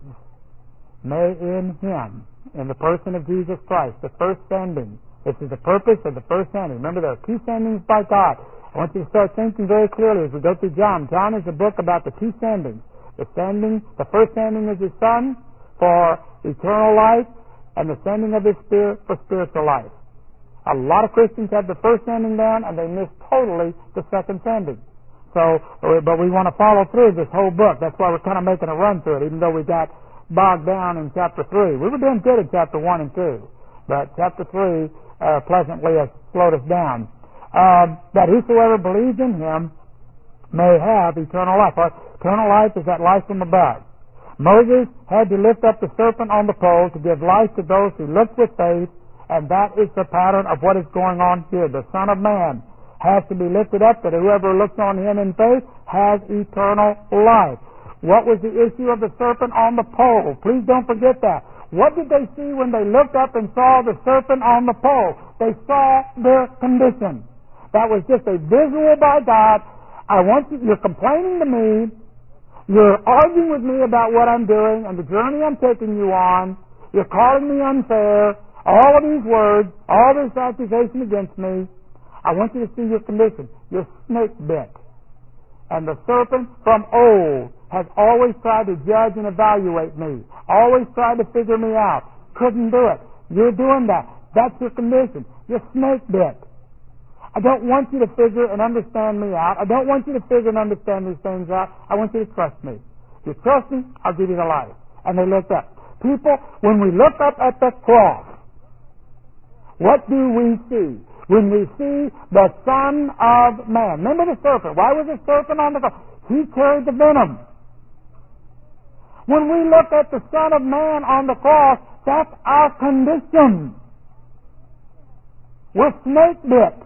may in him, in the person of Jesus Christ, the first sending. This is the purpose of the first sending. Remember, there are two sendings by God. I want you to start thinking very clearly as we go through John. John is a book about the two sendings. The sending, the first sending is His Son for eternal life, and the sending of His Spirit for spiritual life. A lot of Christians have the first sending down, and they miss totally the second sending. So, but we want to follow through this whole book. That's why we're kind of making a run through it, even though we got bogged down in chapter three. We were doing good in chapter one and two, but chapter three uh, pleasantly has slowed us down. Um, that whosoever believes in Him may have eternal life. Or, eternal life is that life from above. Moses had to lift up the serpent on the pole to give life to those who looked with faith, and that is the pattern of what is going on here. The Son of Man has to be lifted up, that whoever looks on Him in faith has eternal life. What was the issue of the serpent on the pole? Please don't forget that. What did they see when they looked up and saw the serpent on the pole? They saw their condition. That was just a visual by God. I want you, you're complaining to me, you're arguing with me about what I'm doing and the journey I'm taking you on, you're calling me unfair, all of these words, all this accusation against me. I want you to see your condition. You're snake bit. And the serpent from old has always tried to judge and evaluate me, always tried to figure me out. Couldn't do it. You're doing that. That's your condition. You're snake bit. I don't want you to figure and understand me out. I don't want you to figure and understand these things out. I want you to trust me. If you trust me, I'll give you the life. And they looked up. People, when we look up at the cross, what do we see? When we see the Son of Man. Remember the serpent. Why was the serpent on the cross? He carried the venom. When we look at the Son of Man on the cross, that's our condition. We're snake bit.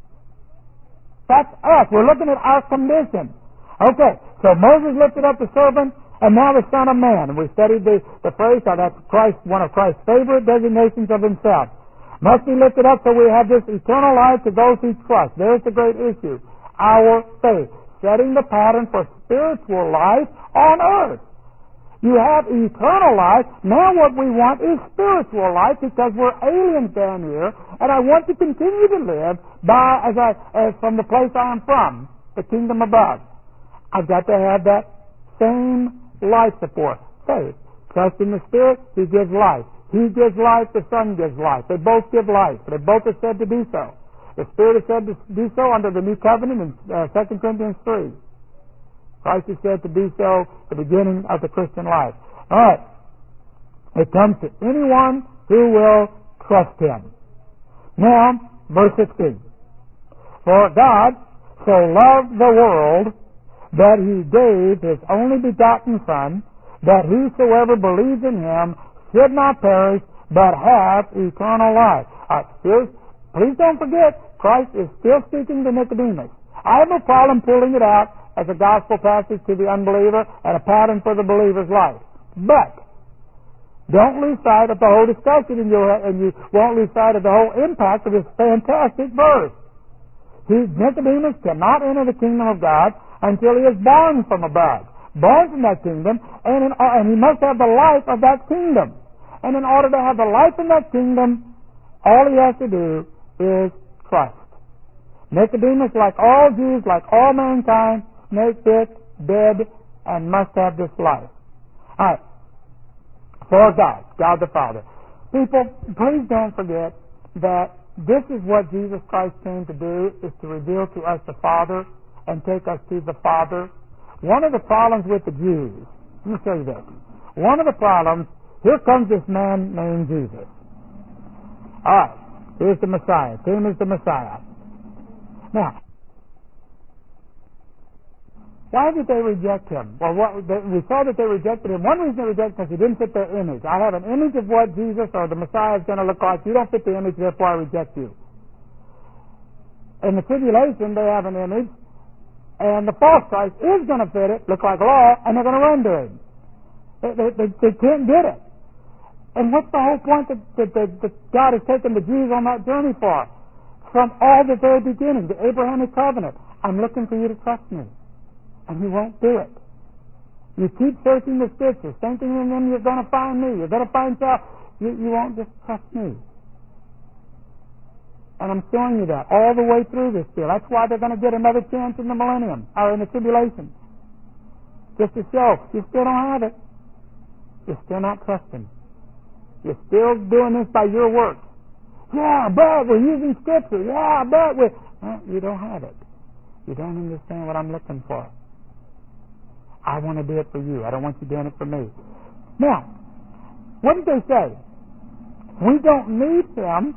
That's us. We're looking at our condition. Okay, so Moses lifted up the serpent, and now the Son of Man. And we studied the, the phrase, how that's Christ, one of Christ's favorite designations of Himself. Must be lifted up so we have this eternal life to those who trust. There's the great issue. Our faith. Setting the pattern for spiritual life on earth. You have eternal life. Now what we want is spiritual life because we're aliens down here, and I want to continue to live by as I as from the place I am from, the kingdom above. I've got to have that same life support. Faith. Trust in the Spirit, He gives life. He gives life, the Son gives life. They both give life. They both are said to do so. The Spirit is said to do so under the New Covenant in uh, Second Corinthians three. Christ is said to do so at the beginning of the Christian life. All right. It comes to anyone who will trust Him. Now, verse sixteen. For God so loved the world that He gave His only begotten Son, that whosoever believes in Him should not perish, but have eternal life. Uh, still, please don't forget, Christ is still speaking to Nicodemus. I have no problem pulling it out as a gospel passage to the unbeliever and a pattern for the believer's life. But don't lose sight of the whole discussion, and, you'll, and you won't lose sight of the whole impact of this fantastic verse. He, Nicodemus cannot enter the kingdom of God until he is born from above. Born from that kingdom, and, in, uh, and he must have the life of that kingdom. And in order to have the life in that kingdom, all he has to do is trust. Nicodemus, like all Jews, like all mankind, snake bit, dead, and must have this life. All right. For God, God the Father. People, please don't forget that this is what Jesus Christ came to do, is to reveal to us the Father and take us to the Father. One of the problems with the Jews, let me show you this. One of the problems, here comes this man named Jesus. All right. Here's the Messiah. Came as the Messiah. Now, why did they reject him? Well, what, they, we saw that they rejected him. One reason they rejected him is he didn't fit their image. I have an image of what Jesus or the Messiah is going to look like. You don't fit the image, therefore I reject you. In the tribulation, they have an image, and the false Christ is going to fit it, look like law, and they're going to run to him. They, they, they, they can't get it. And what's the whole point that, that, that, that God has taken the Jews on that journey for? From all the very beginning, the Abrahamic covenant. I'm looking for you to trust me. And you won't do it. You keep searching the Scriptures, thinking in them you're going to find me. You're going to find God. You, you won't just trust me. And I'm showing you that all the way through this deal. That's why they're going to get another chance in the millennium, or in the tribulation. Just to show you still don't have it. You're still not trusting. You're still doing this by your work. Yeah, but we're using Scripture. Yeah, but we're... Well, you don't have it. You don't understand what I'm looking for. I want to do it for you. I don't want you doing it for me. Now, what did they say? We don't need him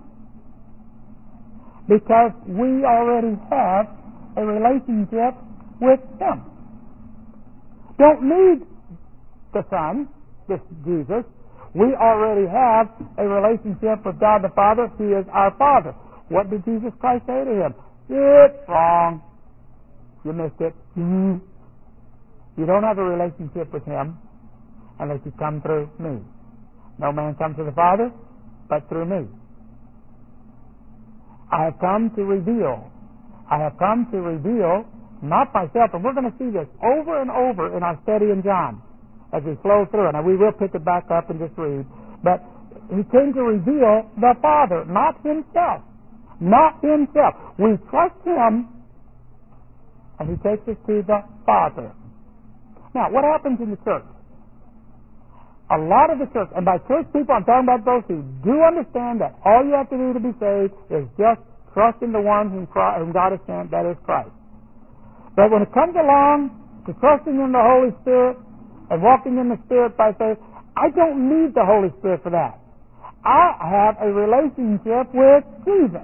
because we already have a relationship with him. Don't need the Son, this Jesus. We already have a relationship with God the Father. He is our Father. What did Jesus Christ say to him? It's wrong. You missed it. Mm-hmm. You don't have a relationship with him unless you come through me. No man comes to the Father but through me. I have come to reveal. I have come to reveal not myself, and we're going to see this over and over in our study in John as we flow through it. Now we will pick it back up and just read. But he came to reveal the Father, not himself. Not himself. We trust him, and he takes us to the Father. Now, what happens in the church? A lot of the church, and by church people I'm talking about those who do understand that all you have to do to be saved is just trust in the one whom, Christ, whom God has sent, that is Christ. But when it comes along to trusting in the Holy Spirit and walking in the Spirit by faith, I don't need the Holy Spirit for that. I have a relationship with Jesus.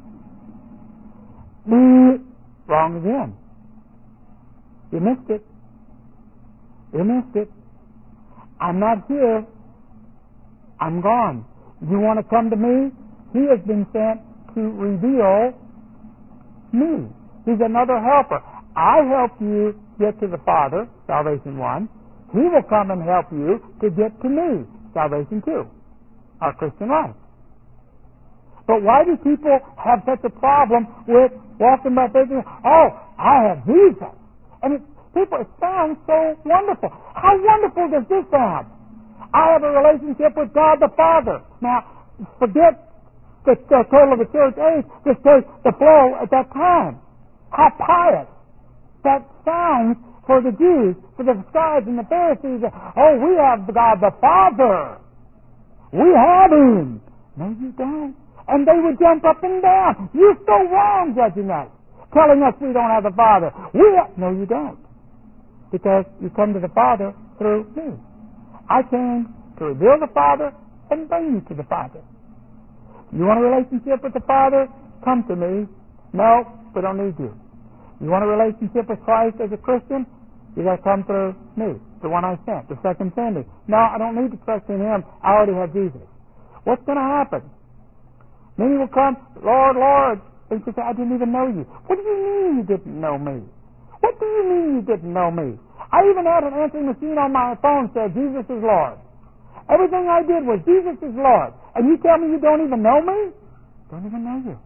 Wrong again. You missed it. You missed it. I'm not here. I'm gone. You want to come to me? He has been sent to reveal me. He's another helper. I help you get to the Father, salvation one. He will come and help you to get to me, salvation two, our Christian life. But why do people have such a problem with walking by faith? Oh, I have Jesus. And it, people, it sounds so wonderful. How wonderful does this sound? I have a relationship with God the Father. Now, forget the, the total of the church age. Just take the flow at that time. How pious that sounds for the Jews, for the scribes and the Pharisees. Oh, we have God the Father. We have Him. No, you don't. And they would jump up and down. You're so wrong judging us, telling us we don't have a Father. We have... No, you don't. Because you come to the Father through me. I came to reveal the Father and bring you to the Father. You want a relationship with the Father? Come to me. No, we don't need you. You want a relationship with Christ as a Christian? You got to come through me, the one I sent, the second sending. No, I don't need to trust in Him. I already have Jesus. What's going to happen? Many will come, Lord, Lord, and you say, I didn't even know you. What do you mean you didn't know me? What do you mean you didn't know me? I even had an answering machine on my phone that said, Jesus is Lord. Everything I did was, Jesus is Lord. And you tell me you don't even know me? Don't even know you.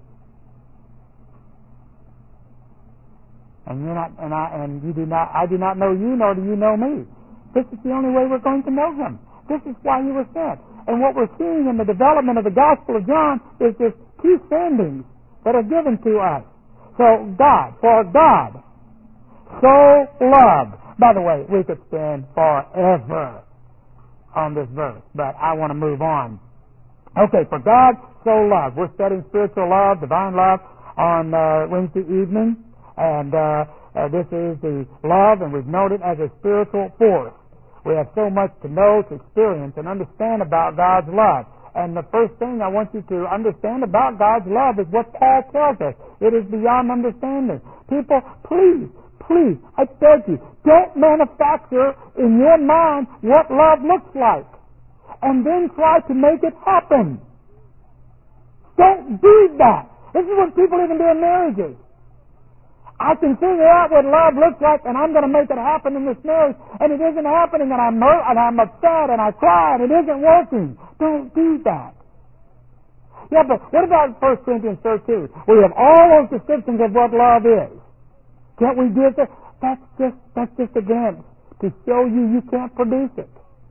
And you're not, and I, and you do not, I do not know you, nor do you know me. This is the only way we're going to know Him. This is why He was sent. And what we're seeing in the development of the Gospel of John is this two sendings that are given to us. So God, for God so loved. By the way, we could spend forever on this verse, but I want to move on. Okay, for God so loved. We're studying spiritual love, divine love, on uh, Wednesday evening, and uh, uh, this is the love, and we've known it as a spiritual force. We have so much to know, to experience, and understand about God's love. And the first thing I want you to understand about God's love is what Paul tells us. It is beyond understanding. People, please, please, I beg you, don't manufacture in your mind what love looks like and then try to make it happen. Don't do that. This is what people even do in marriages. I can figure out what love looks like, and I'm going to make it happen in this marriage, and it isn't happening, and I'm hurt, and I'm upset, and I cry, and it isn't working. Don't do that. Yeah, but what about First Corinthians thirteen? We have all those descriptions of what love is. Can't we give it? That's just that's just a glimpse to show you you can't produce it.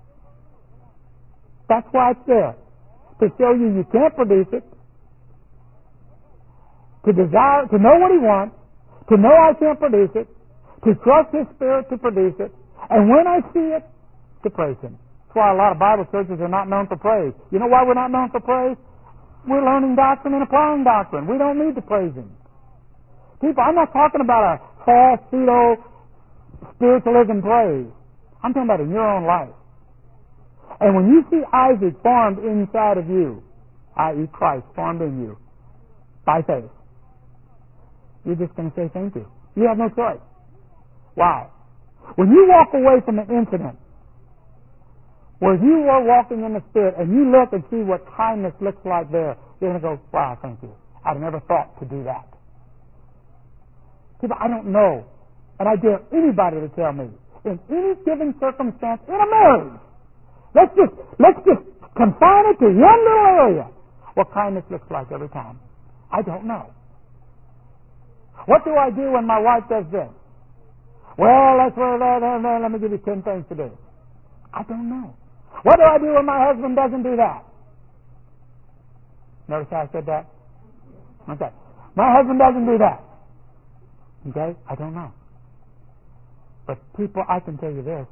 That's why it's there, to show you you can't produce it, to desire, to know what He wants, to know I can't produce it, to trust His Spirit to produce it, and when I see it, to praise Him. That's why a lot of Bible churches are not known for praise. You know why we're not known for praise? We're learning doctrine and applying doctrine. We don't need to praise Him. People, I'm not talking about a false pseudo spiritualism praise. I'm talking about in your own life. And when you see Isaac formed inside of you, that is. Christ formed in you, by faith, you're just going to say thank you. You have no choice. Wow. When you walk away from an incident where you were walking in the Spirit and you look and see what kindness looks like there, you're going to go, wow, thank you. I'd never thought to do that. People, I don't know. And I dare anybody to tell me, in any given circumstance, in a marriage, let's just, let's just confine it to one little area, what kindness looks like every time. I don't know. What do I do when my wife does this? Well, that's where, let me give you ten things to do. I don't know. What do I do when my husband doesn't do that? Notice how I said that? Okay. My husband doesn't do that. Okay? I don't know. But people, I can tell you this.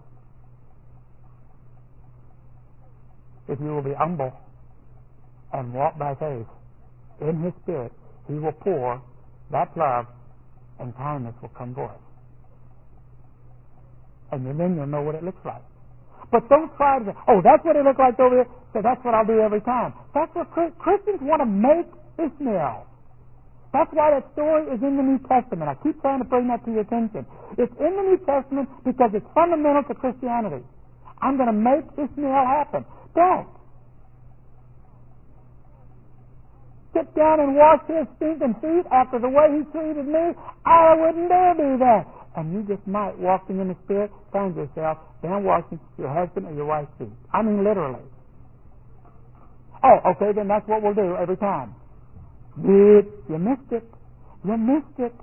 If you will be humble and walk by faith in His Spirit, He will pour that love and kindness will come forth. And then you'll know what it looks like. But don't try to say, oh, that's what it looks like over here, so that's what I'll do every time. That's what Christians want to make Ishmael. That's why that story is in the New Testament. I keep trying to bring that to your attention. It's in the New Testament because it's fundamental to Christianity. I'm going to make Ishmael happen. Don't. Sit down and wash his stinking feet after the way he treated me. I wouldn't dare do that. And you just might, walking in the Spirit, find yourself down washing your husband or your wife's feet. I mean literally. Oh, okay, then that's what we'll do every time. Good. You missed it. You missed it.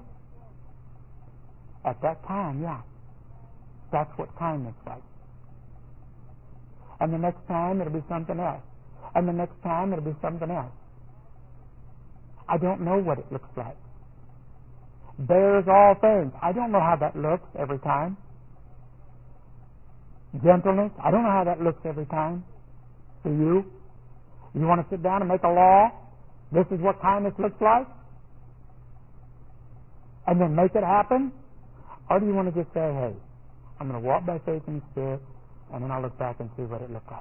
At that time, yeah. That's what kindness is like. And the next time it'll be something else. And the next time it'll be something else. I don't know what it looks like. Bears all things. I don't know how that looks every time. Gentleness. I don't know how that looks every time. Do you? You want to sit down and make a law? This is what kindness looks like? And then make it happen? Or do you want to just say, hey, I'm going to walk by faith in the Spirit, and then I'll look back and see what it looks like.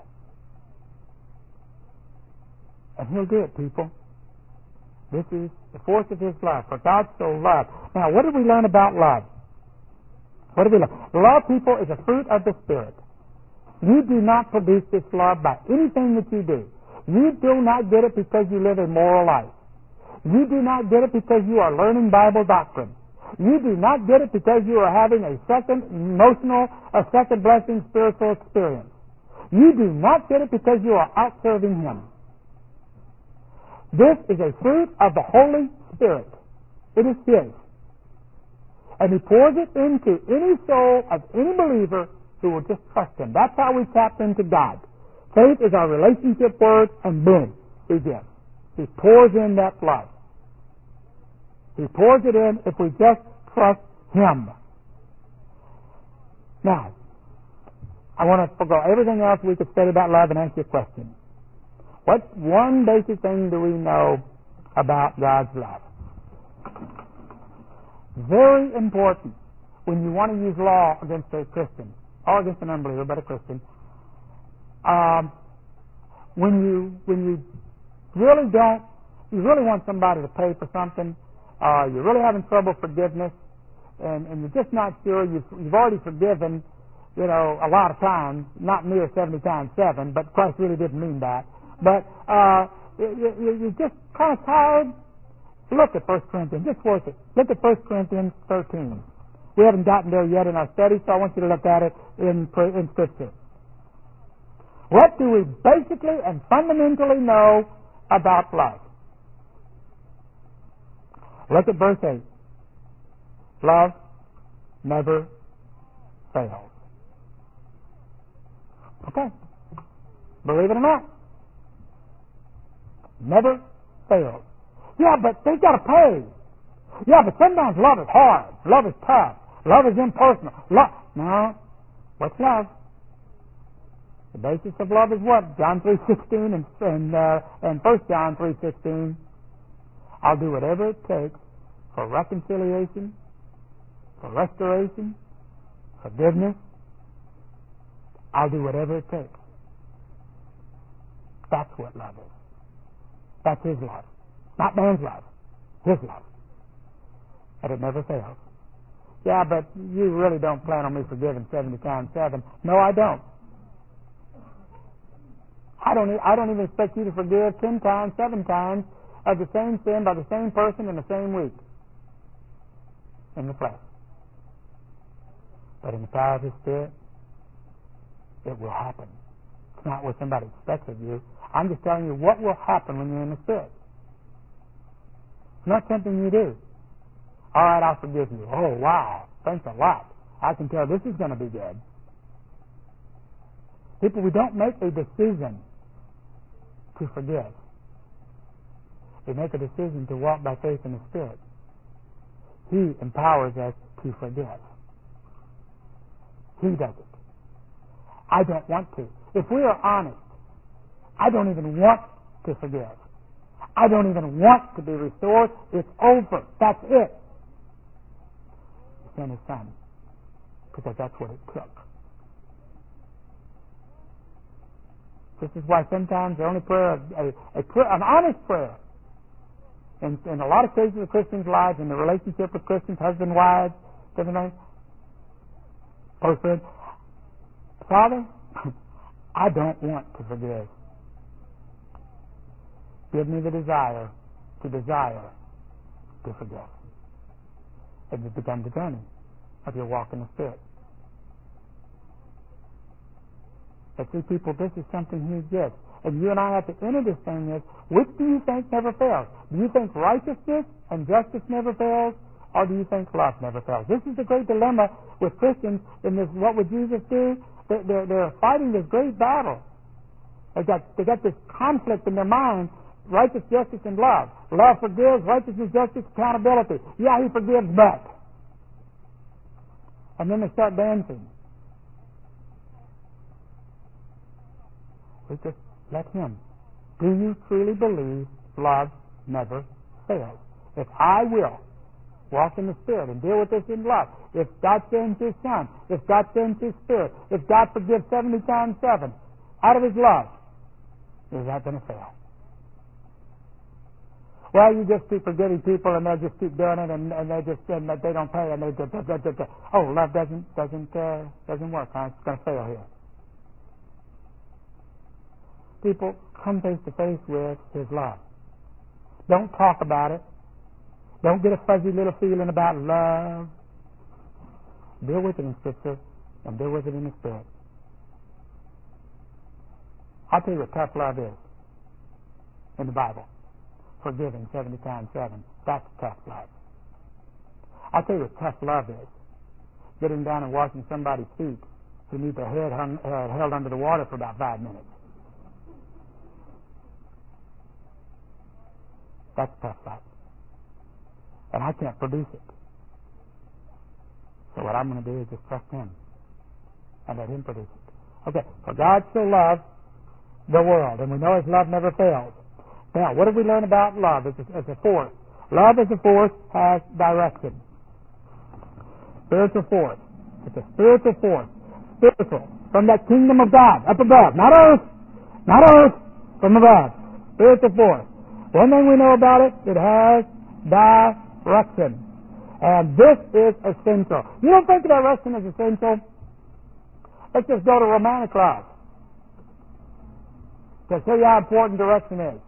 And He'll do it, people. This is the force of His love. For God so loved. Now, what did we learn about love? What did we learn? Love, people, is a fruit of the Spirit. You do not produce this love by anything that you do. You do not get it because you live a moral life. You do not get it because you are learning Bible doctrine. You do not get it because you are having a second emotional, a second blessing spiritual experience. You do not get it because you are out serving Him. This is a fruit of the Holy Spirit. It is His. And He pours it into any soul of any believer who will just trust Him. That's how we tap into God. Faith is our relationship word, and boom, He gives. He pours in that love. He pours it in if we just trust Him. Now, I want to forgo everything else we could study about love and ask you a question. What one basic thing do we know about God's love? Very important when you want to use law against a Christian, or against an unbeliever, but a Christian. Um, when you when you really don't, you really want somebody to pay for something, uh, you're really having trouble forgiveness, and, and you're just not sure, you've, you've already forgiven, you know, a lot of times, not near seventy times seven, but Christ really didn't mean that. But uh, you, you, you're just kind of tired. Look at First Corinthians. Just worth it. Look at First Corinthians thirteen. We haven't gotten there yet in our study, so I want you to look at it in, in Scripture. What do we basically and fundamentally know about love? Look at verse eight. Love never fails. Okay. Believe it or not. Never fails. Yeah, but they got to pay. Yeah, but sometimes love is hard. Love is tough. Love is impersonal. Love. No. What's love? The basis of love is what? John three sixteen and and, uh, and First John three sixteen. I'll do whatever it takes for reconciliation, for restoration, forgiveness. I'll do whatever it takes. That's what love is. That's His love. Not man's love. His love. And it never fails. Yeah, but you really don't plan on me forgiving seventy times seven. No, I don't. I don't, I don't even expect you to forgive ten times, seven times of the same sin by the same person in the same week. In the flesh. But in the power of His Spirit, it will happen. It's not what somebody expects of you. I'm just telling you what will happen when you're in the Spirit. It's not something you do. All right, I'll forgive you. Oh, wow. Thanks a lot. I can tell this is going to be good. People, we don't make a decision to forgive. We make a decision to walk by faith in the Spirit. He empowers us to forgive. He does it. I don't want to. If we are honest, I don't even want to forgive. I don't even want to be restored. It's over. That's it. He sent His Son because that's what it took. This is why sometimes the only prayer, a, a prayer an honest prayer, in, in a lot of cases of Christians' lives, in the relationship with Christians, husband, wives, everything, both said, Father, I don't want to forgive. Give me the desire to desire to forgive. And it becomes the journey of your walk in the Spirit. But see, people, this is something He gives. And you and I have to enter this thing is, which do you think never fails? Do you think righteousness and justice never fails? Or do you think love never fails? This is the great dilemma with Christians in this, what would Jesus do? They're, they're, they're fighting this great battle. They got, they got this conflict in their mind, righteous, justice, and love. Love forgives, righteousness, justice, accountability. Yeah, He forgives, but. And then they start dancing. We just let Him. Do you truly believe love never fails? If I will walk in the Spirit and deal with this in love, if God sends His Son, if God sends His Spirit, if God forgives seventy times seven out of His love, is that going to fail? Well, you just keep forgetting people and they'll just keep doing it and, and they just and they don't pay and they just, just, just, just oh, love doesn't doesn't uh, doesn't work. Huh? It's going to fail here. People, come face to face with His love. Don't talk about it. Don't get a fuzzy little feeling about love. Deal with it in Scripture and deal with it in the Spirit. I'll tell you what tough love is in the Bible. Forgiving seventy times seven. That's tough love. I'll tell you what tough love is. Getting down and washing somebody's feet who need their head hung, uh, held under the water for about five minutes. That's tough love. And I can't produce it. So what I'm going to do is just trust Him and let Him produce it. Okay, for God so loved the world, and we know His love never fails. Now, what have we learned about love as a, as a force? Love as a force has direction. Spiritual force. It's a spiritual force. Spiritual. From that kingdom of God, up above. Not earth. Not earth. from above. Spiritual force. One thing we know about it, it has direction. And this is essential. You don't think direction is essential? Let's just go to romantic love to show you how important direction is.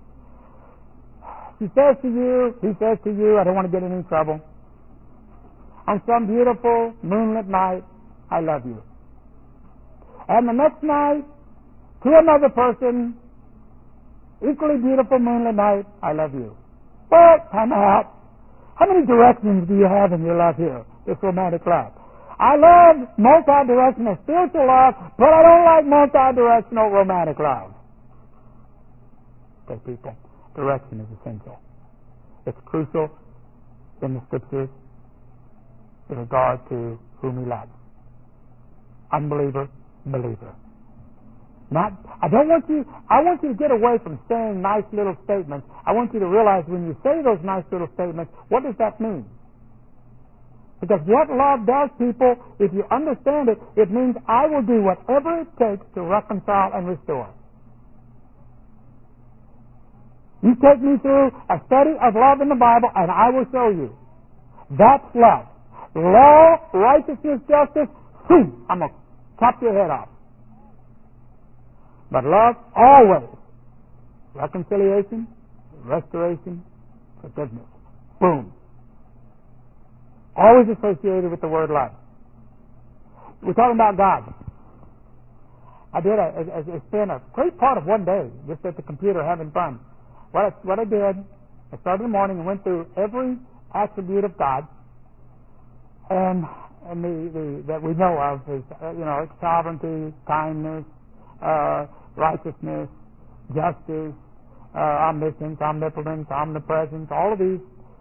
She says to you, he says to you, I don't want to get in any trouble. On some beautiful moonlit night, I love you. And the next night, to another person, equally beautiful moonlit night, I love you. Well, time out. How many directions do you have in your love here? This romantic love. I love multi-directional spiritual love, but I don't like multi-directional romantic love. Okay, people, direction is essential. It's crucial in the Scriptures in regard to whom he loves. Unbeliever, believer. Not, I don't want you, I want you to get away from saying nice little statements. I want you to realize when you say those nice little statements, what does that mean? Because what love does, people, if you understand it, it means I will do whatever it takes to reconcile and restore. You take me through a study of love in the Bible, and I will show you. That's love. Law, righteousness, justice, boom, I'm going to chop your head off. But love, always. Reconciliation, restoration, forgiveness. Boom. Always associated with the word love. We're talking about God. I did a, a, a spent a great part of one day just at the computer having fun. What I, what I did, I started in the morning and went through every attribute of God, and and the, the that we know of is uh, you know sovereignty, kindness, uh, righteousness, justice, uh, omniscience, omnipotence, omnipresence, all of these.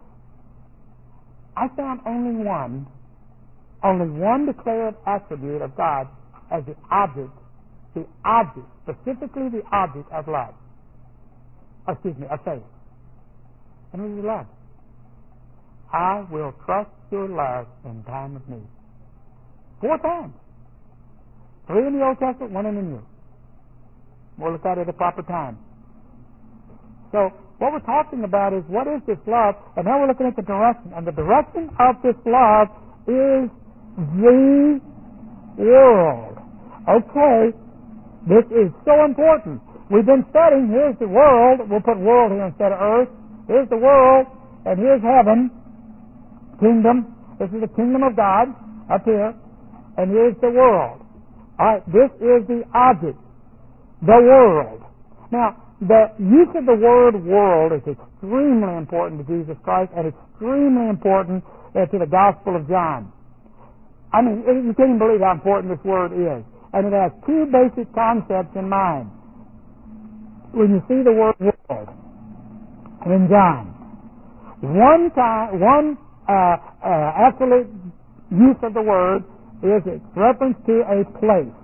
I found only one, only one declared attribute of God as the object, the object, specifically the object of love. Excuse me, of faith. And it is love. I will trust your love in time of need. Four times. Three in the Old Testament, one in the New. We'll look at it at the proper time. So, what we're talking about is what is this love, and now we're looking at the direction. And the direction of this love is the world. Okay, this is so important. We've been studying, here's the world. We'll put world here instead of earth. Here's the world, and here's heaven, kingdom. This is the kingdom of God up here, and here's the world. All right, this is the object, the world. Now, the use of the word world is extremely important to Jesus Christ and extremely important uh, to the Gospel of John. I mean, you can't even believe how important this word is. And it has two basic concepts in mind. When you see the word world in John, one time, one uh, uh, absolute use of the word is its reference to a place.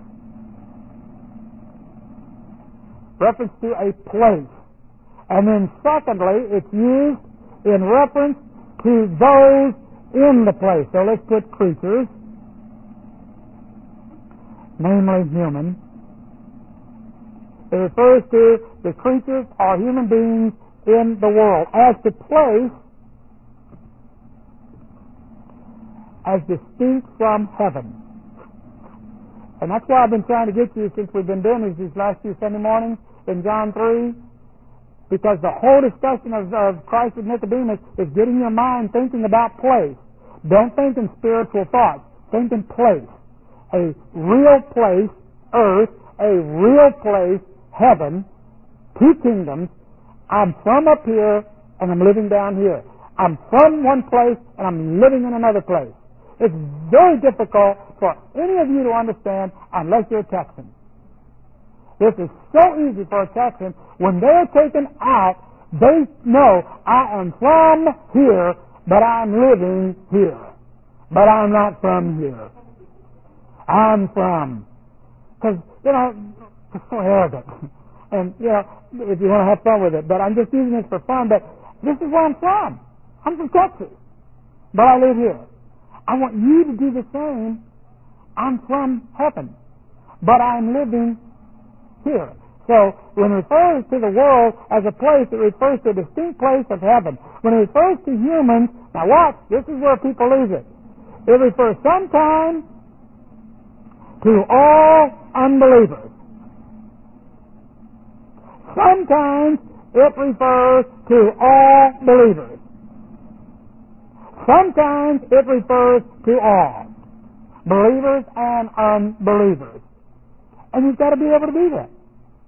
Reference to a place. And then secondly, it's used in reference to those in the place. So let's put creatures, namely human. It refers to the creatures or human beings in the world as the place as distinct from heaven. And that's why I've been trying to get you since we've been doing these, these last few Sunday mornings in John three, because the whole discussion of, of Christ with Nicodemus is getting your mind thinking about place. Don't think in spiritual thoughts. Think in place. A real place, earth, a real place, heaven, two kingdoms. I'm from up here and I'm living down here. I'm from one place and I'm living in another place. It's very difficult for any of you to understand unless you're a Texan. This is so easy for a Texan. When they're taken out, they know I am from here, but I'm living here. But I'm not from here. I'm from. Because, you know, it's so arrogant. And, you know, if you want to have fun with it. But I'm just using this for fun. But this is where I'm from. I'm from Texas. But I live here. I want you to do the same. I'm from heaven. But I'm living here. So when it refers to the world as a place, it refers to a distinct place of heaven. When it refers to humans, now watch, this is where people lose it. It refers sometimes to all unbelievers. Sometimes it refers to all believers. Sometimes it refers to all, believers and unbelievers. And you've got to be able to do that.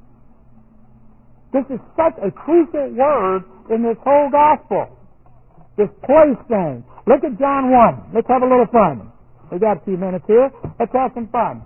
This is such a crucial word in this whole gospel. This place thing. Look at John one. Let's have a little fun. We got a few minutes here. Let's have some fun.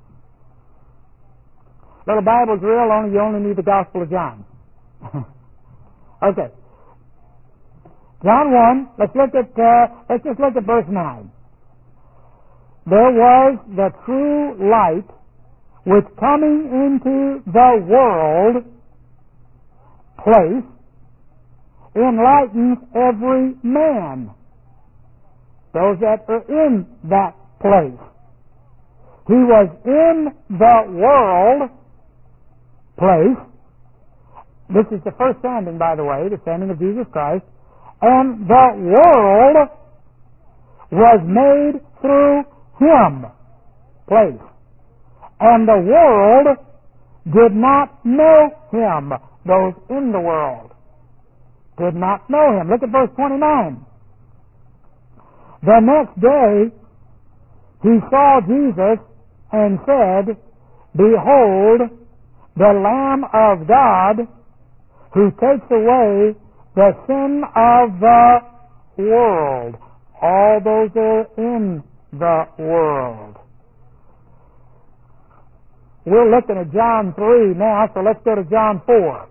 Little Bible's real, only you only need the Gospel of John. Okay. John one, let's look at, uh, let's just look at verse nine. There was the true light, which coming into the world, place, enlightens every man. Those that are in that place. He was in the world, place. This is the first standing, by the way, the standing of Jesus Christ. And the world was made through Him, place. And the world did not know Him. Those in the world did not know Him. Look at verse twenty-nine. The next day he saw Jesus and said, Behold, the Lamb of God, who takes away the sin of the world. All those are in the world. We're looking at John three now, so let's go to John four.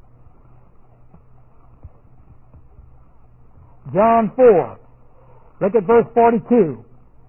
John four. Look at verse forty-two.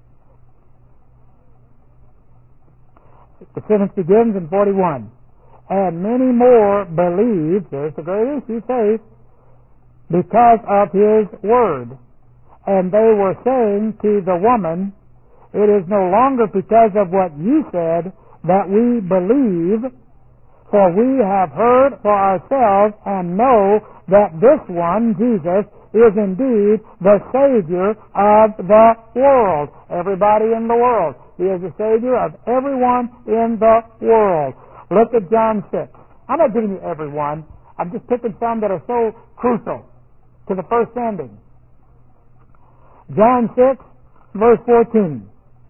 The sentence begins in forty-one. And many more believed, there's the great issue, faith, because of His word. And they were saying to the woman, It is no longer because of what you said that we believe, for we have heard for ourselves and know that this one, Jesus, is indeed the Savior of the world. Everybody in the world. He is the Savior of everyone in the world. Look at John six. I'm not giving you everyone. I'm just picking some that are so crucial to the first ending. John six, verse fourteen.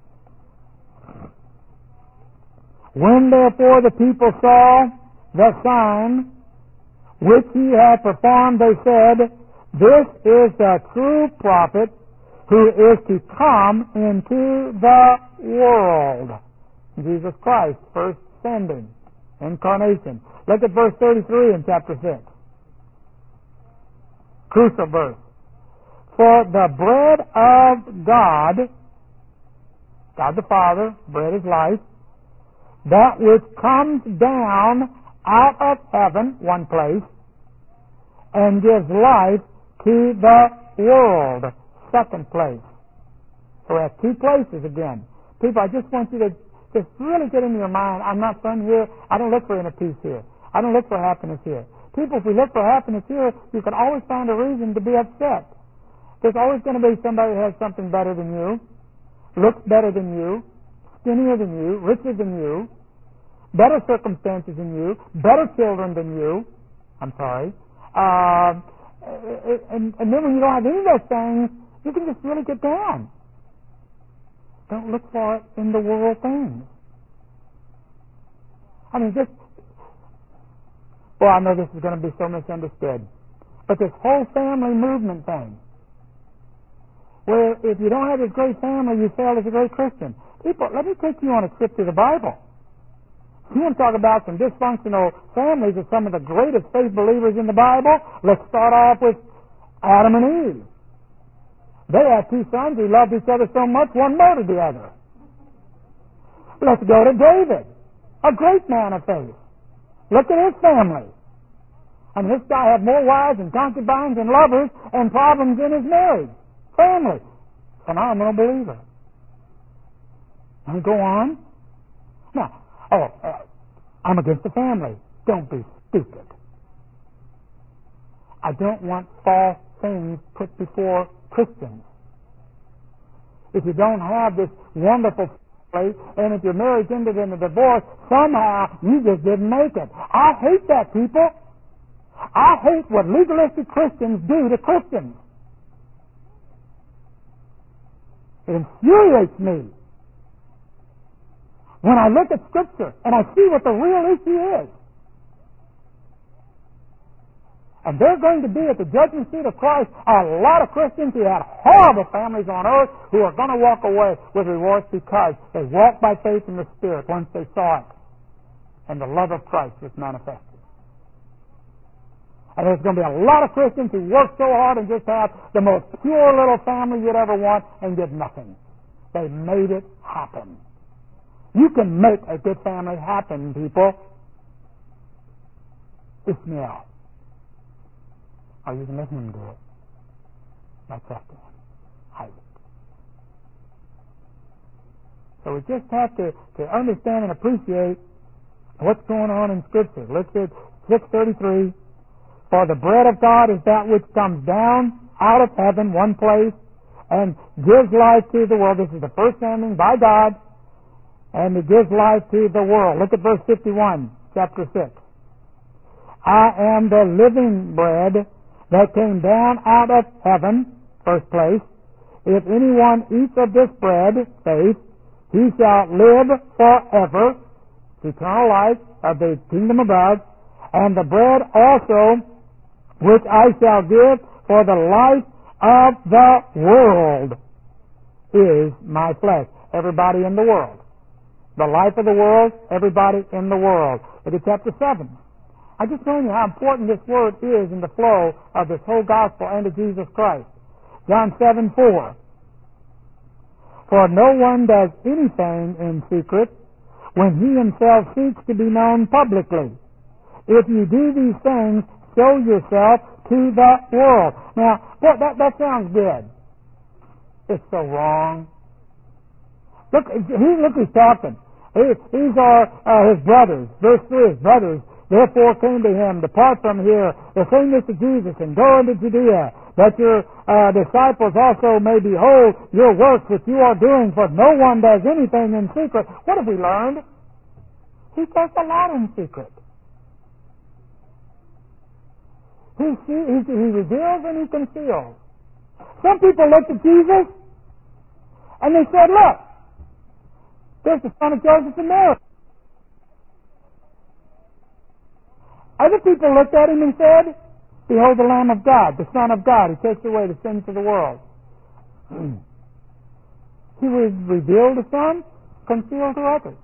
When therefore the people saw the sign which He had performed, they said, This is the true prophet who is to come into the world. Jesus Christ, first sending, incarnation. Look at verse thirty-three in chapter six. Crucial verse. For the bread of God, God the Father, bread is life, that which comes down out of heaven, one place, and gives life to the world, second place. So we have two places again. People, I just want you to just really get into your mind, I'm not from here, I don't look for inner peace here. I don't look for happiness here. People, if we look for happiness here, you can always find a reason to be upset. There's always going to be somebody who has something better than you, looks better than you, skinnier than you, richer than you, better circumstances than you, better children than you. I'm sorry. Uh, and, and then when you don't have any of those things, you can just really get down. Don't look for it in the world things. I mean, this, well, I know this is going to be so misunderstood, but this whole family movement thing, where if you don't have a great family, you fail as a great Christian. People, let me take you on a trip to the Bible. You want to talk about some dysfunctional families of some of the greatest faith believers in the Bible? Let's start off with Adam and Eve. They had two sons who loved each other so much, one murdered the other. Let's go to David, a great man of faith. Look at his family. And this guy had more wives and concubines and lovers and problems in his marriage. Family. Phenomenal believer. And go on. Now, oh, uh, I'm against the family. Don't be stupid. I don't want false things put before Christians. If you don't have this wonderful family, and if your marriage ended in a divorce, somehow you just didn't make it. I hate that, people. I hate what legalistic Christians do to Christians. It infuriates me when I look at Scripture and I see what the real issue is. And they're going to be at the judgment seat of Christ a lot of Christians who had horrible families on earth who are going to walk away with rewards because they walked by faith in the Spirit once they saw it and the love of Christ was manifested. And there's going to be a lot of Christians who work so hard and just have the most pure little family you'd ever want and get nothing. They made it happen. You can make a good family happen, people. Ishmael. Or you can let him do it by trusting him. Isaac. So we just have to, to understand and appreciate what's going on in Scripture. Look at six thirty-three. For the bread of God is that which comes down out of heaven, one place, and gives life to the world. This is the first sending by God, and it gives life to the world. Look at verse fifty-one, chapter six. I am the living bread that came down out of heaven, first place. If anyone eats of this bread, faith, he shall live forever, eternal life of the kingdom above, and the bread also which I shall give for the life of the world is my flesh. Everybody in the world. The life of the world, everybody in the world. Look at chapter seven. I'm just telling you how important this word is in the flow of this whole gospel and of Jesus Christ. John seven four. For no one does anything in secret when he himself seeks to be known publicly. If you do these things, show yourself to the world. Now, boy, that, that sounds good. It's so wrong. Look, he, look who's talking. He, these are uh, his brothers. Verse three, his brothers therefore came to him, depart from here, the same this to Jesus, and go into Judea, that your uh, disciples also may behold your works which you are doing, for no one does anything in secret. What have we learned? He does a lot in secret. He, he, he reveals and he conceals. Some people looked at Jesus and they said, look, there's the son of Joseph and Mary. Other people looked at him and said, behold the Lamb of God, the Son of God, who takes away the sins of the world. He was revealed to some, concealed to others.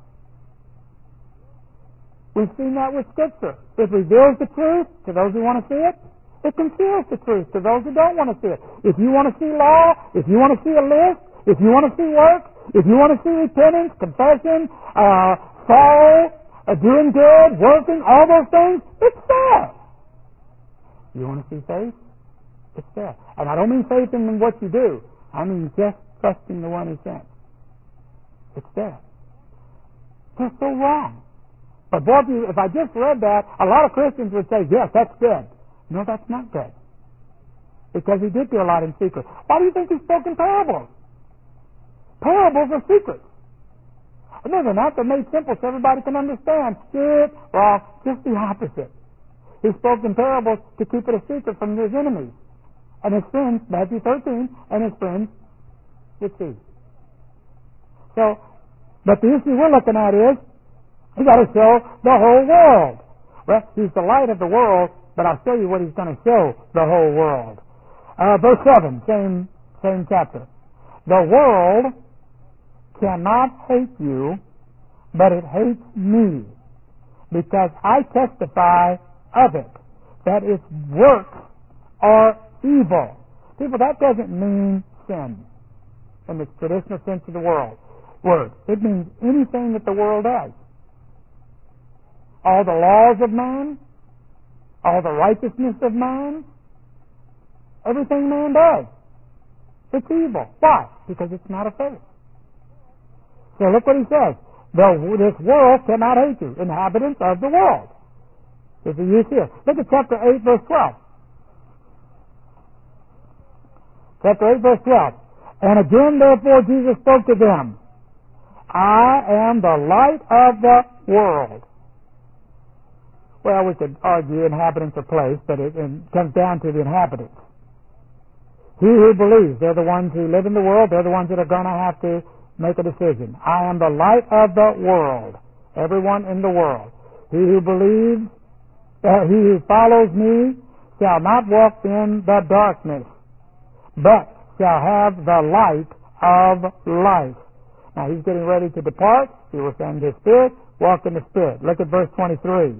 We've seen that with Scripture. It reveals the truth to those who want to see it. It conceals the truth to those who don't want to see it. If you want to see law, if you want to see a list, if you want to see work, if you want to see repentance, confession, uh, sorrow, uh, doing good, working, all those things, it's there. You want to see faith? It's there. And I don't mean faith in what you do. I mean just trusting the one who sent. It's there. They're so wrong. But boy, if, you, if I just read that, a lot of Christians would say, yes, that's good. No, that's not good. Because he did do a lot in secret. Why do you think he spoke in parables? Parables are secrets. And they're not. They're made simple so everybody can understand. It, well, just the opposite. He spoke in parables to keep it a secret from his enemies. And his friends, Matthew thirteen, and his friends would see. So, but the issue we're looking at is, he's got to show the whole world. Well, he's the light of the world, but I'll show you what he's going to show the whole world. Uh, verse seven, same, same chapter. The world cannot hate you, but it hates me, because I testify of it, that its works are evil. People, that doesn't mean sin in the traditional sense of the world word. It means anything that the world does. All the laws of man, all the righteousness of man, everything man does. It's evil. Why? Because it's not of faith. So look what he says. The, this world cannot hate you, inhabitants of the world. There's a use here. Look at chapter eight, verse twelve. Chapter eight, verse twelve. And again, therefore, Jesus spoke to them, I am the light of the world. Well, we could argue inhabitants of place, but it, it comes down to the inhabitants. He who believes, they're the ones who live in the world, they're the ones that are going to have to make a decision. I am the light of the world. Everyone in the world. He who believes, uh, he who follows me shall not walk in the darkness, but shall have the light of life. Now he's getting ready to depart. He will send his Spirit, walk in the Spirit. Look at verse twenty-three.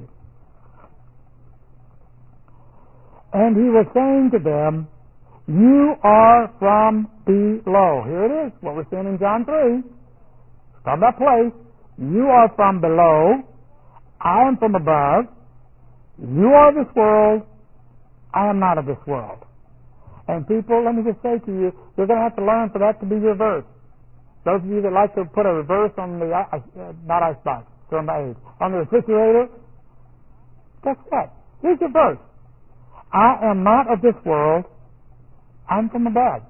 And he was saying to them, you are from below. Here it is, what we're seeing in John three. It's talking about place. You are from below. I am from above. You are of this world. I am not of this world. And people, let me just say to you, you're going to have to learn for that to be your verse. Those of you that like to put a reverse on the, uh, not icebox, on the age, on the refrigerator, guess what? Here's your verse. I am not of this world. I'm from above.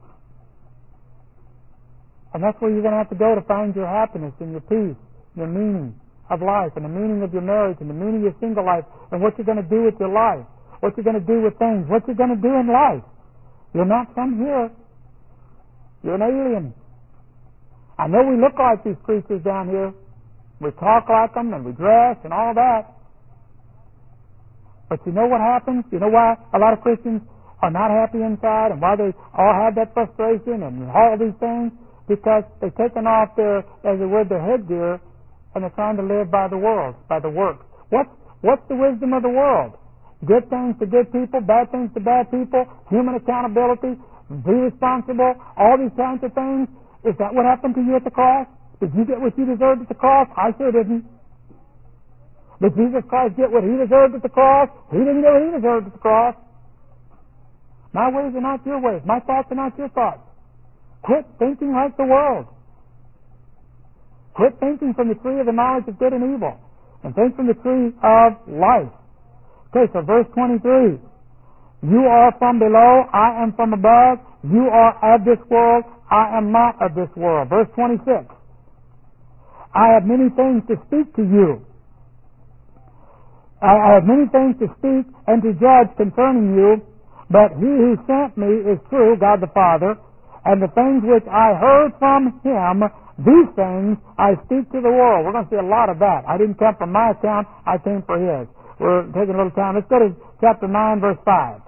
And that's where you're going to have to go to find your happiness and your peace, your meaning of life, and the meaning of your marriage, and the meaning of your single life, and what you're going to do with your life, what you're going to do with things, what you're going to do in life. You're not from here. You're an alien. I know we look like these creatures down here. We talk like them, and we dress, and all that. But you know what happens? You know why a lot of Christians are not happy inside, and why they all have that frustration and all these things? Because they've taken off their, as it were, their headgear, and they're trying to live by the world, by the works. What's, what's the wisdom of the world? Good things to good people, bad things to bad people, human accountability, be responsible, all these kinds of things. Is that what happened to you at the cross? Did you get what you deserved at the cross? I sure didn't. Did Jesus Christ get what he deserved at the cross? He didn't get what he deserved at the cross. My ways are not your ways. My thoughts are not your thoughts. Quit thinking like the world. Quit thinking from the tree of the knowledge of good and evil, and think from the tree of life. Okay, so verse twenty-three. You are from below, I am from above. You are of this world, I am not of this world. Verse twenty-six. I have many things to speak to you. I have many things to speak and to judge concerning you, but he who sent me is true, God the Father, and the things which I heard from him, these things I speak to the world. We're going to see a lot of that. I didn't come from my account, I came for his. We're taking a little time. Let's go to chapter nine, verse five.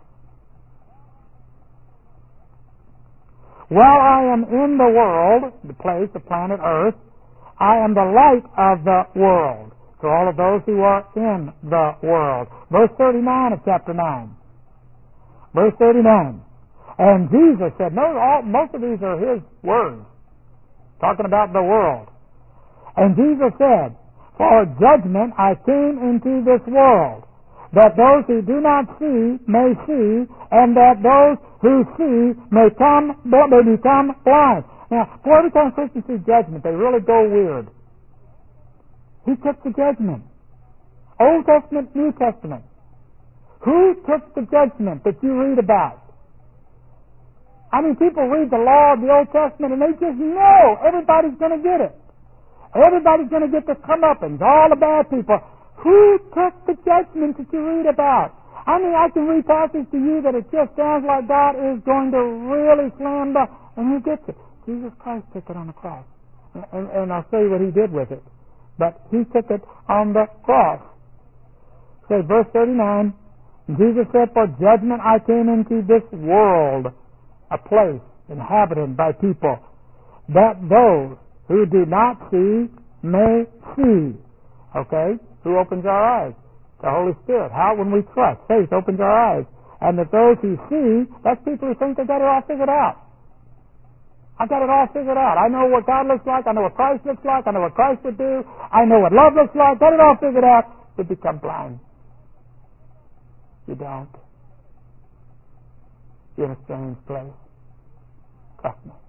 While I am in the world, the place, the planet Earth, I am the light of the world. To all of those who are in the world. Verse thirty-nine of chapter nine. Verse thirty-nine. And Jesus said, no, all, most of these are his words, talking about the world. And Jesus said, for judgment I came into this world, that those who do not see may see, and that those who see may come, may become blind. Now, boy, every time Christians see judgment, they really go weird. Who took the judgment? Old Testament, New Testament. Who took the judgment that you read about? I mean, people read the law of the Old Testament and they just know everybody's going to get it. Everybody's going to get the comeuppance, all the bad people. Who took the judgment that you read about? I mean, I can read passages to you that it just sounds like God is going to really slam the, and who gets it? Jesus Christ took it on the cross. And, and I'll show you what he did with it. But he took it on the cross. Say, verse thirty-nine, Jesus said, for judgment I came into this world, a place inhabited by people, that those who do not see may see. Okay? Who opens our eyes? The Holy Spirit. How? When we trust. Faith opens our eyes. And that those who see, that's people who think they got it all figured out. I got it all figured out. I know what God looks like. I know what Christ looks like. I know what Christ would do. I know what love looks like. Got it all figured out. You become blind. You don't. You're in a strange place. Trust me.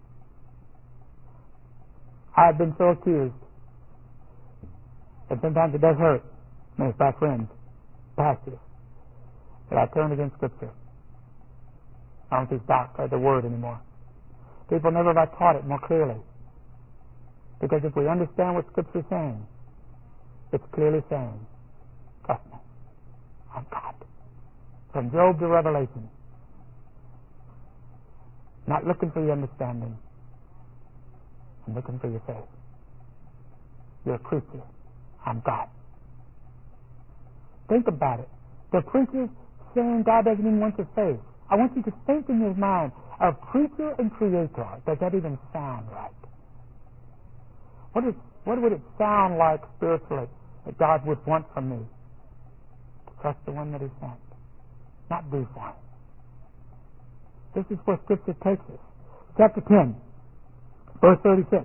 I've been so accused. And sometimes it does hurt. May it's by friends. passive. But I turn against Scripture. I don't think doctrine or the Word anymore. People never have taught it more clearly. Because if we understand what Scripture is saying, it's clearly saying, trust me, I'm God. From Job to Revelation. Not looking for your understanding. I'm looking for your faith. You're a creature. I'm God. Think about it. The creature saying God doesn't even want your faith. I want you to think in your mind of creature and creator. Does that even sound right? What, is, what would it sound like spiritually that God would want from me? To trust the one that He sent. Not do for Him. This is where Scripture takes us. Chapter ten, verse thirty-six.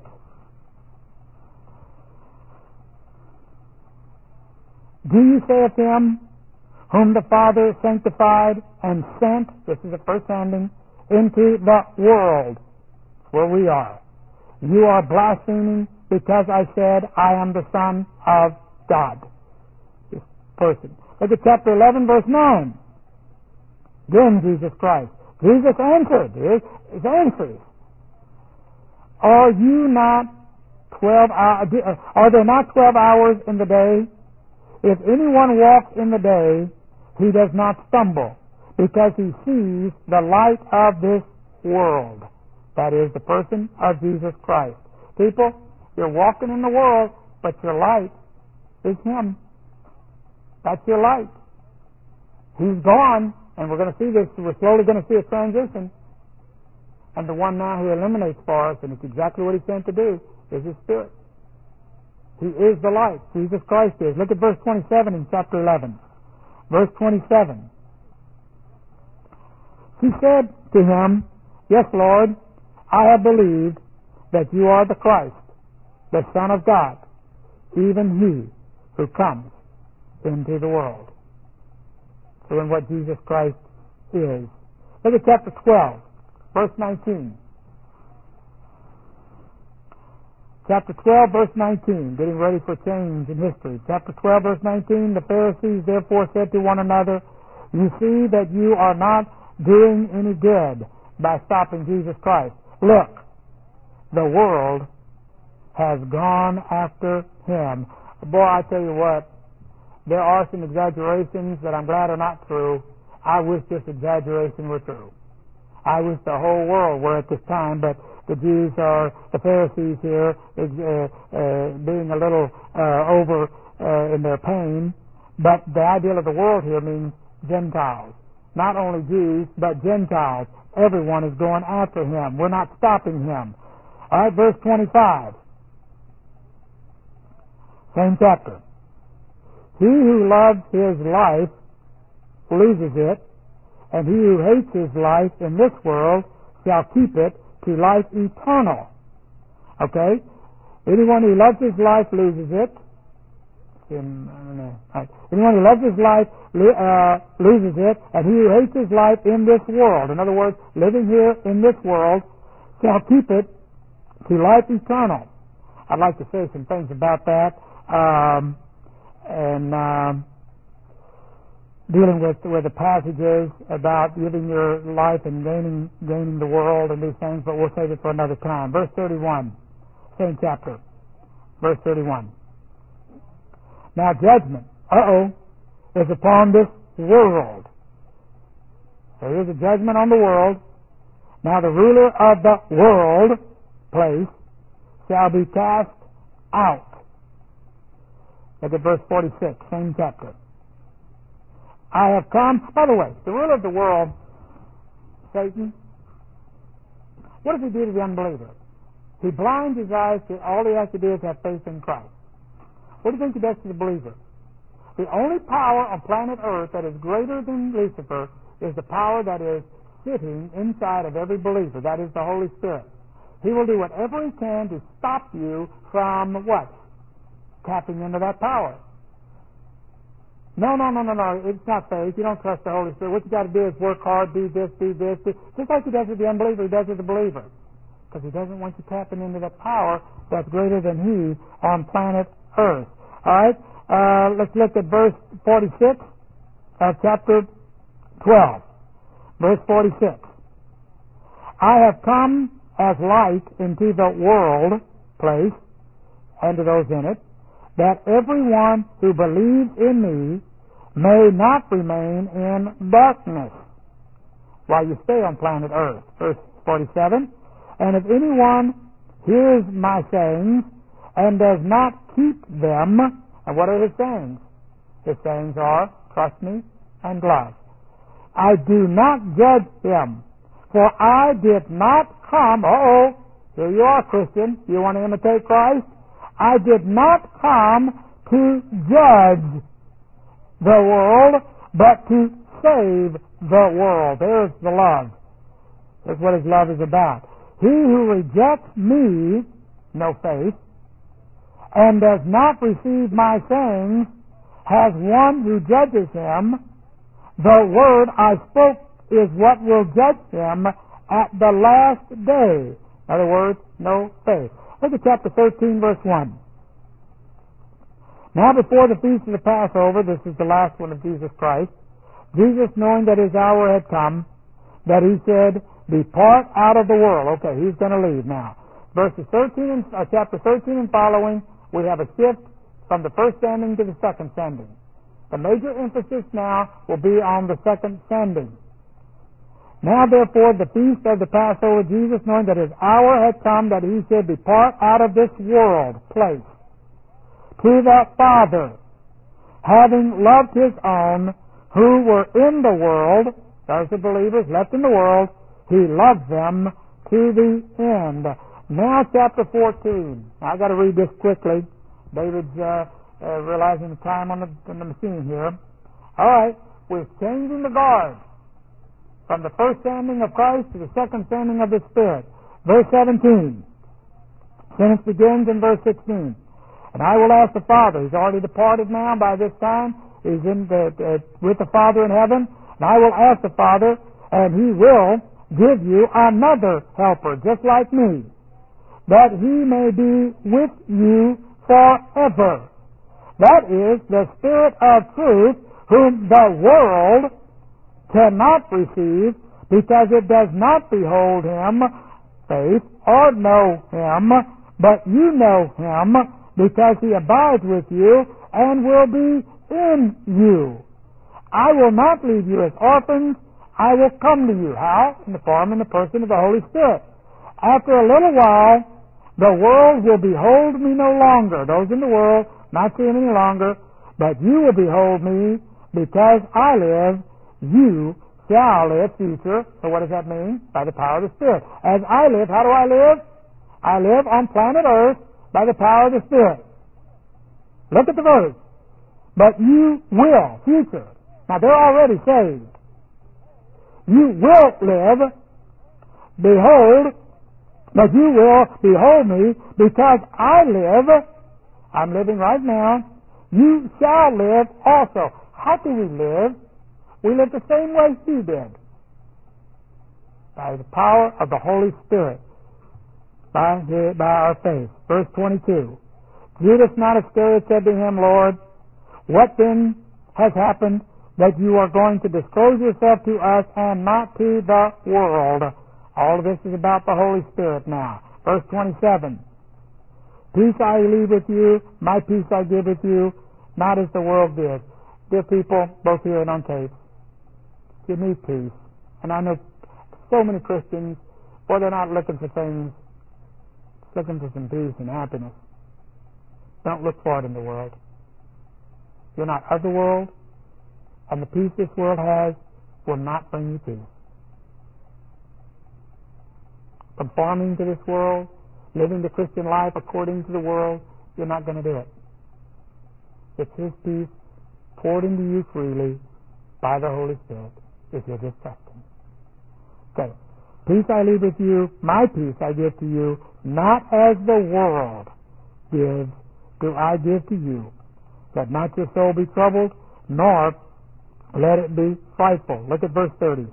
Do you say of Him whom the Father sanctified and sent, this is the first handing, into the world, where we are, you are blaspheming because I said I am the Son of God. This person. Look at chapter eleven, verse nine. Again, Jesus Christ. Jesus answered. Here's His answers. Are you not twelve hours? Are there not twelve hours in the day? If anyone walks in the day, he does not stumble, because he sees the light of this world. That is the person of Jesus Christ. People, you're walking in the world, but your light is Him. That's your light. He's gone, and we're going to see this. We're slowly going to see a transition. And the one now He eliminates for us, and it's exactly what He sent to do, is His Spirit. He is the light. Jesus Christ is. Look at verse twenty-seven in chapter eleven. Verse twenty-seven. He said to Him, Yes, Lord, I have believed that You are the Christ, the Son of God, even He who comes into the world. So in what Jesus Christ is. Look at chapter twelve, verse nineteen. Chapter twelve, verse nineteen, getting ready for change in history. Chapter twelve, verse nineteen, the Pharisees therefore said to one another, You see that you are not doing any good by stopping Jesus Christ. Look, the world has gone after Him. Boy, I tell you what, there are some exaggerations that I'm glad are not true. I wish this exaggeration were true. I wish the whole world were at this time, but the Jews are, the Pharisees here, uh, uh, being a little uh, over uh, in their pain. But the ideal of the world here means Gentiles. Not only Jews, but Gentiles. Everyone is going after Him. We're not stopping Him. All right, verse twenty-five. Same chapter. He who loves his life loses it, and he who hates his life in this world shall keep it to life eternal. Okay? Anyone who loves his life loses it. In, I don't know. Right. Anyone who loves his life uh, loses it, and he who hates his life in this world, in other words, living here in this world, shall keep it to life eternal. I'd like to say some things about that. Um, and um, dealing with with the passages about giving your life and gaining gaining the world and these things, but we'll save it for another time. Verse thirty-one, same chapter. Verse thirty-one. Now judgment, uh-oh, is upon this world. There is a judgment on the world. Now the ruler of the world, place, shall be cast out. Look at verse forty-six, same chapter. I have come, by the way, the ruler of the world, Satan, what does he do to the unbeliever? He blinds his eyes to, all he has to do is have faith in Christ. What do you think he does to the believer? The only power on planet Earth that is greater than Lucifer is the power that is sitting inside of every believer. That is the Holy Spirit. He will do whatever he can to stop you from what? Tapping into that power. No, no, no, no, no. It's not faith. You don't trust the Holy Spirit. What you got to do is work hard, do this, do this, do, just like he does with the unbeliever, he does with the believer. Because he doesn't want you tapping into that power that's greater than he on planet Earth. All right? Uh, let's look at verse forty-six. of chapter twelve, verse forty-six. I have come as light into the world, place, and to those in it, that everyone who believes in me may not remain in darkness while you stay on planet Earth. Verse forty-seven, and if anyone hears my sayings and does not keep them, and what are his sayings? His sayings are, trust me and love. I do not judge him, for I did not come, uh-oh, here you are, Christian, you want to imitate Christ? I did not come to judge the world, but to save the world. There's the love. That's what his love is about. He who rejects me, no faith, and does not receive my sayings, has one who judges him. The word I spoke is what will judge him at the last day. In other words, no faith. Look at chapter thirteen, verse one. Now before the feast of the Passover, this is the last one of Jesus Christ, Jesus, knowing that his hour had come, that he said, depart out of the world. Okay, he's going to leave now. Verses thirteen and, uh, chapter thirteen and following, we have a shift from the first sending to the second sending. The major emphasis now will be on the second sending. Now therefore the feast of the Passover, Jesus, knowing that his hour had come, that he should depart out of this world, place, to the Father, having loved his own who were in the world, those are believers left in the world, he loved them to the end. Now chapter fourteen. I've got to read this quickly. David's uh, uh, realizing the time on the, on the machine here. All right, we're changing the guard from the first standing of Christ to the second standing of the Spirit. Verse seventeen. Sentence begins in verse sixteen. And I will ask the Father, he's already departed now by this time, he's in the, uh, with the Father in heaven, and I will ask the Father, and he will give you another helper, just like me, that he may be with you forever. That is the Spirit of truth, whom the world cannot receive, because it does not behold him, faith, or know him, but you know him, because he abides with you and will be in you. I will not leave you as orphans, I will come to you. How? In the form and the person of the Holy Spirit. After a little while, the world will behold me no longer. Those in the world not see him any longer, but you will behold me, because I live, you shall live, future. So what does that mean? By the power of the Spirit. As I live, how do I live? I live on planet Earth by the power of the Spirit. Look at the verse. But you will, future. Now they're already saved. You will live, behold, but you will behold me, because I live. I'm living right now. You shall live also. How do we live? We live the same way he did. By the power of the Holy Spirit. By, his, by our faith. Verse twenty-two. Judas not Iscariot said to him, Lord, what then has happened that you are going to disclose yourself to us and not to the world? All of this is about the Holy Spirit now. Verse twenty-seven. Peace I leave with you, my peace I give with you, not as the world gives. Dear people, both here and on tape, you need peace. And I know so many Christians, boy, they're not looking for things, looking for some peace and happiness. Don't look for it in the world. You're not of the world, and the peace this world has will not bring you peace. Conforming to this world, living the Christian life according to the world, you're not going to do it. It's his peace poured into you freely by the Holy Spirit if you're just trusting. Okay. Peace I leave with you, my peace I give to you, not as the world gives, do I give to you. Let not your soul be troubled, nor let it be frightful. Look at verse thirty.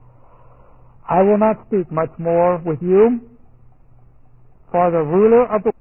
I will not speak much more with you, for the ruler of the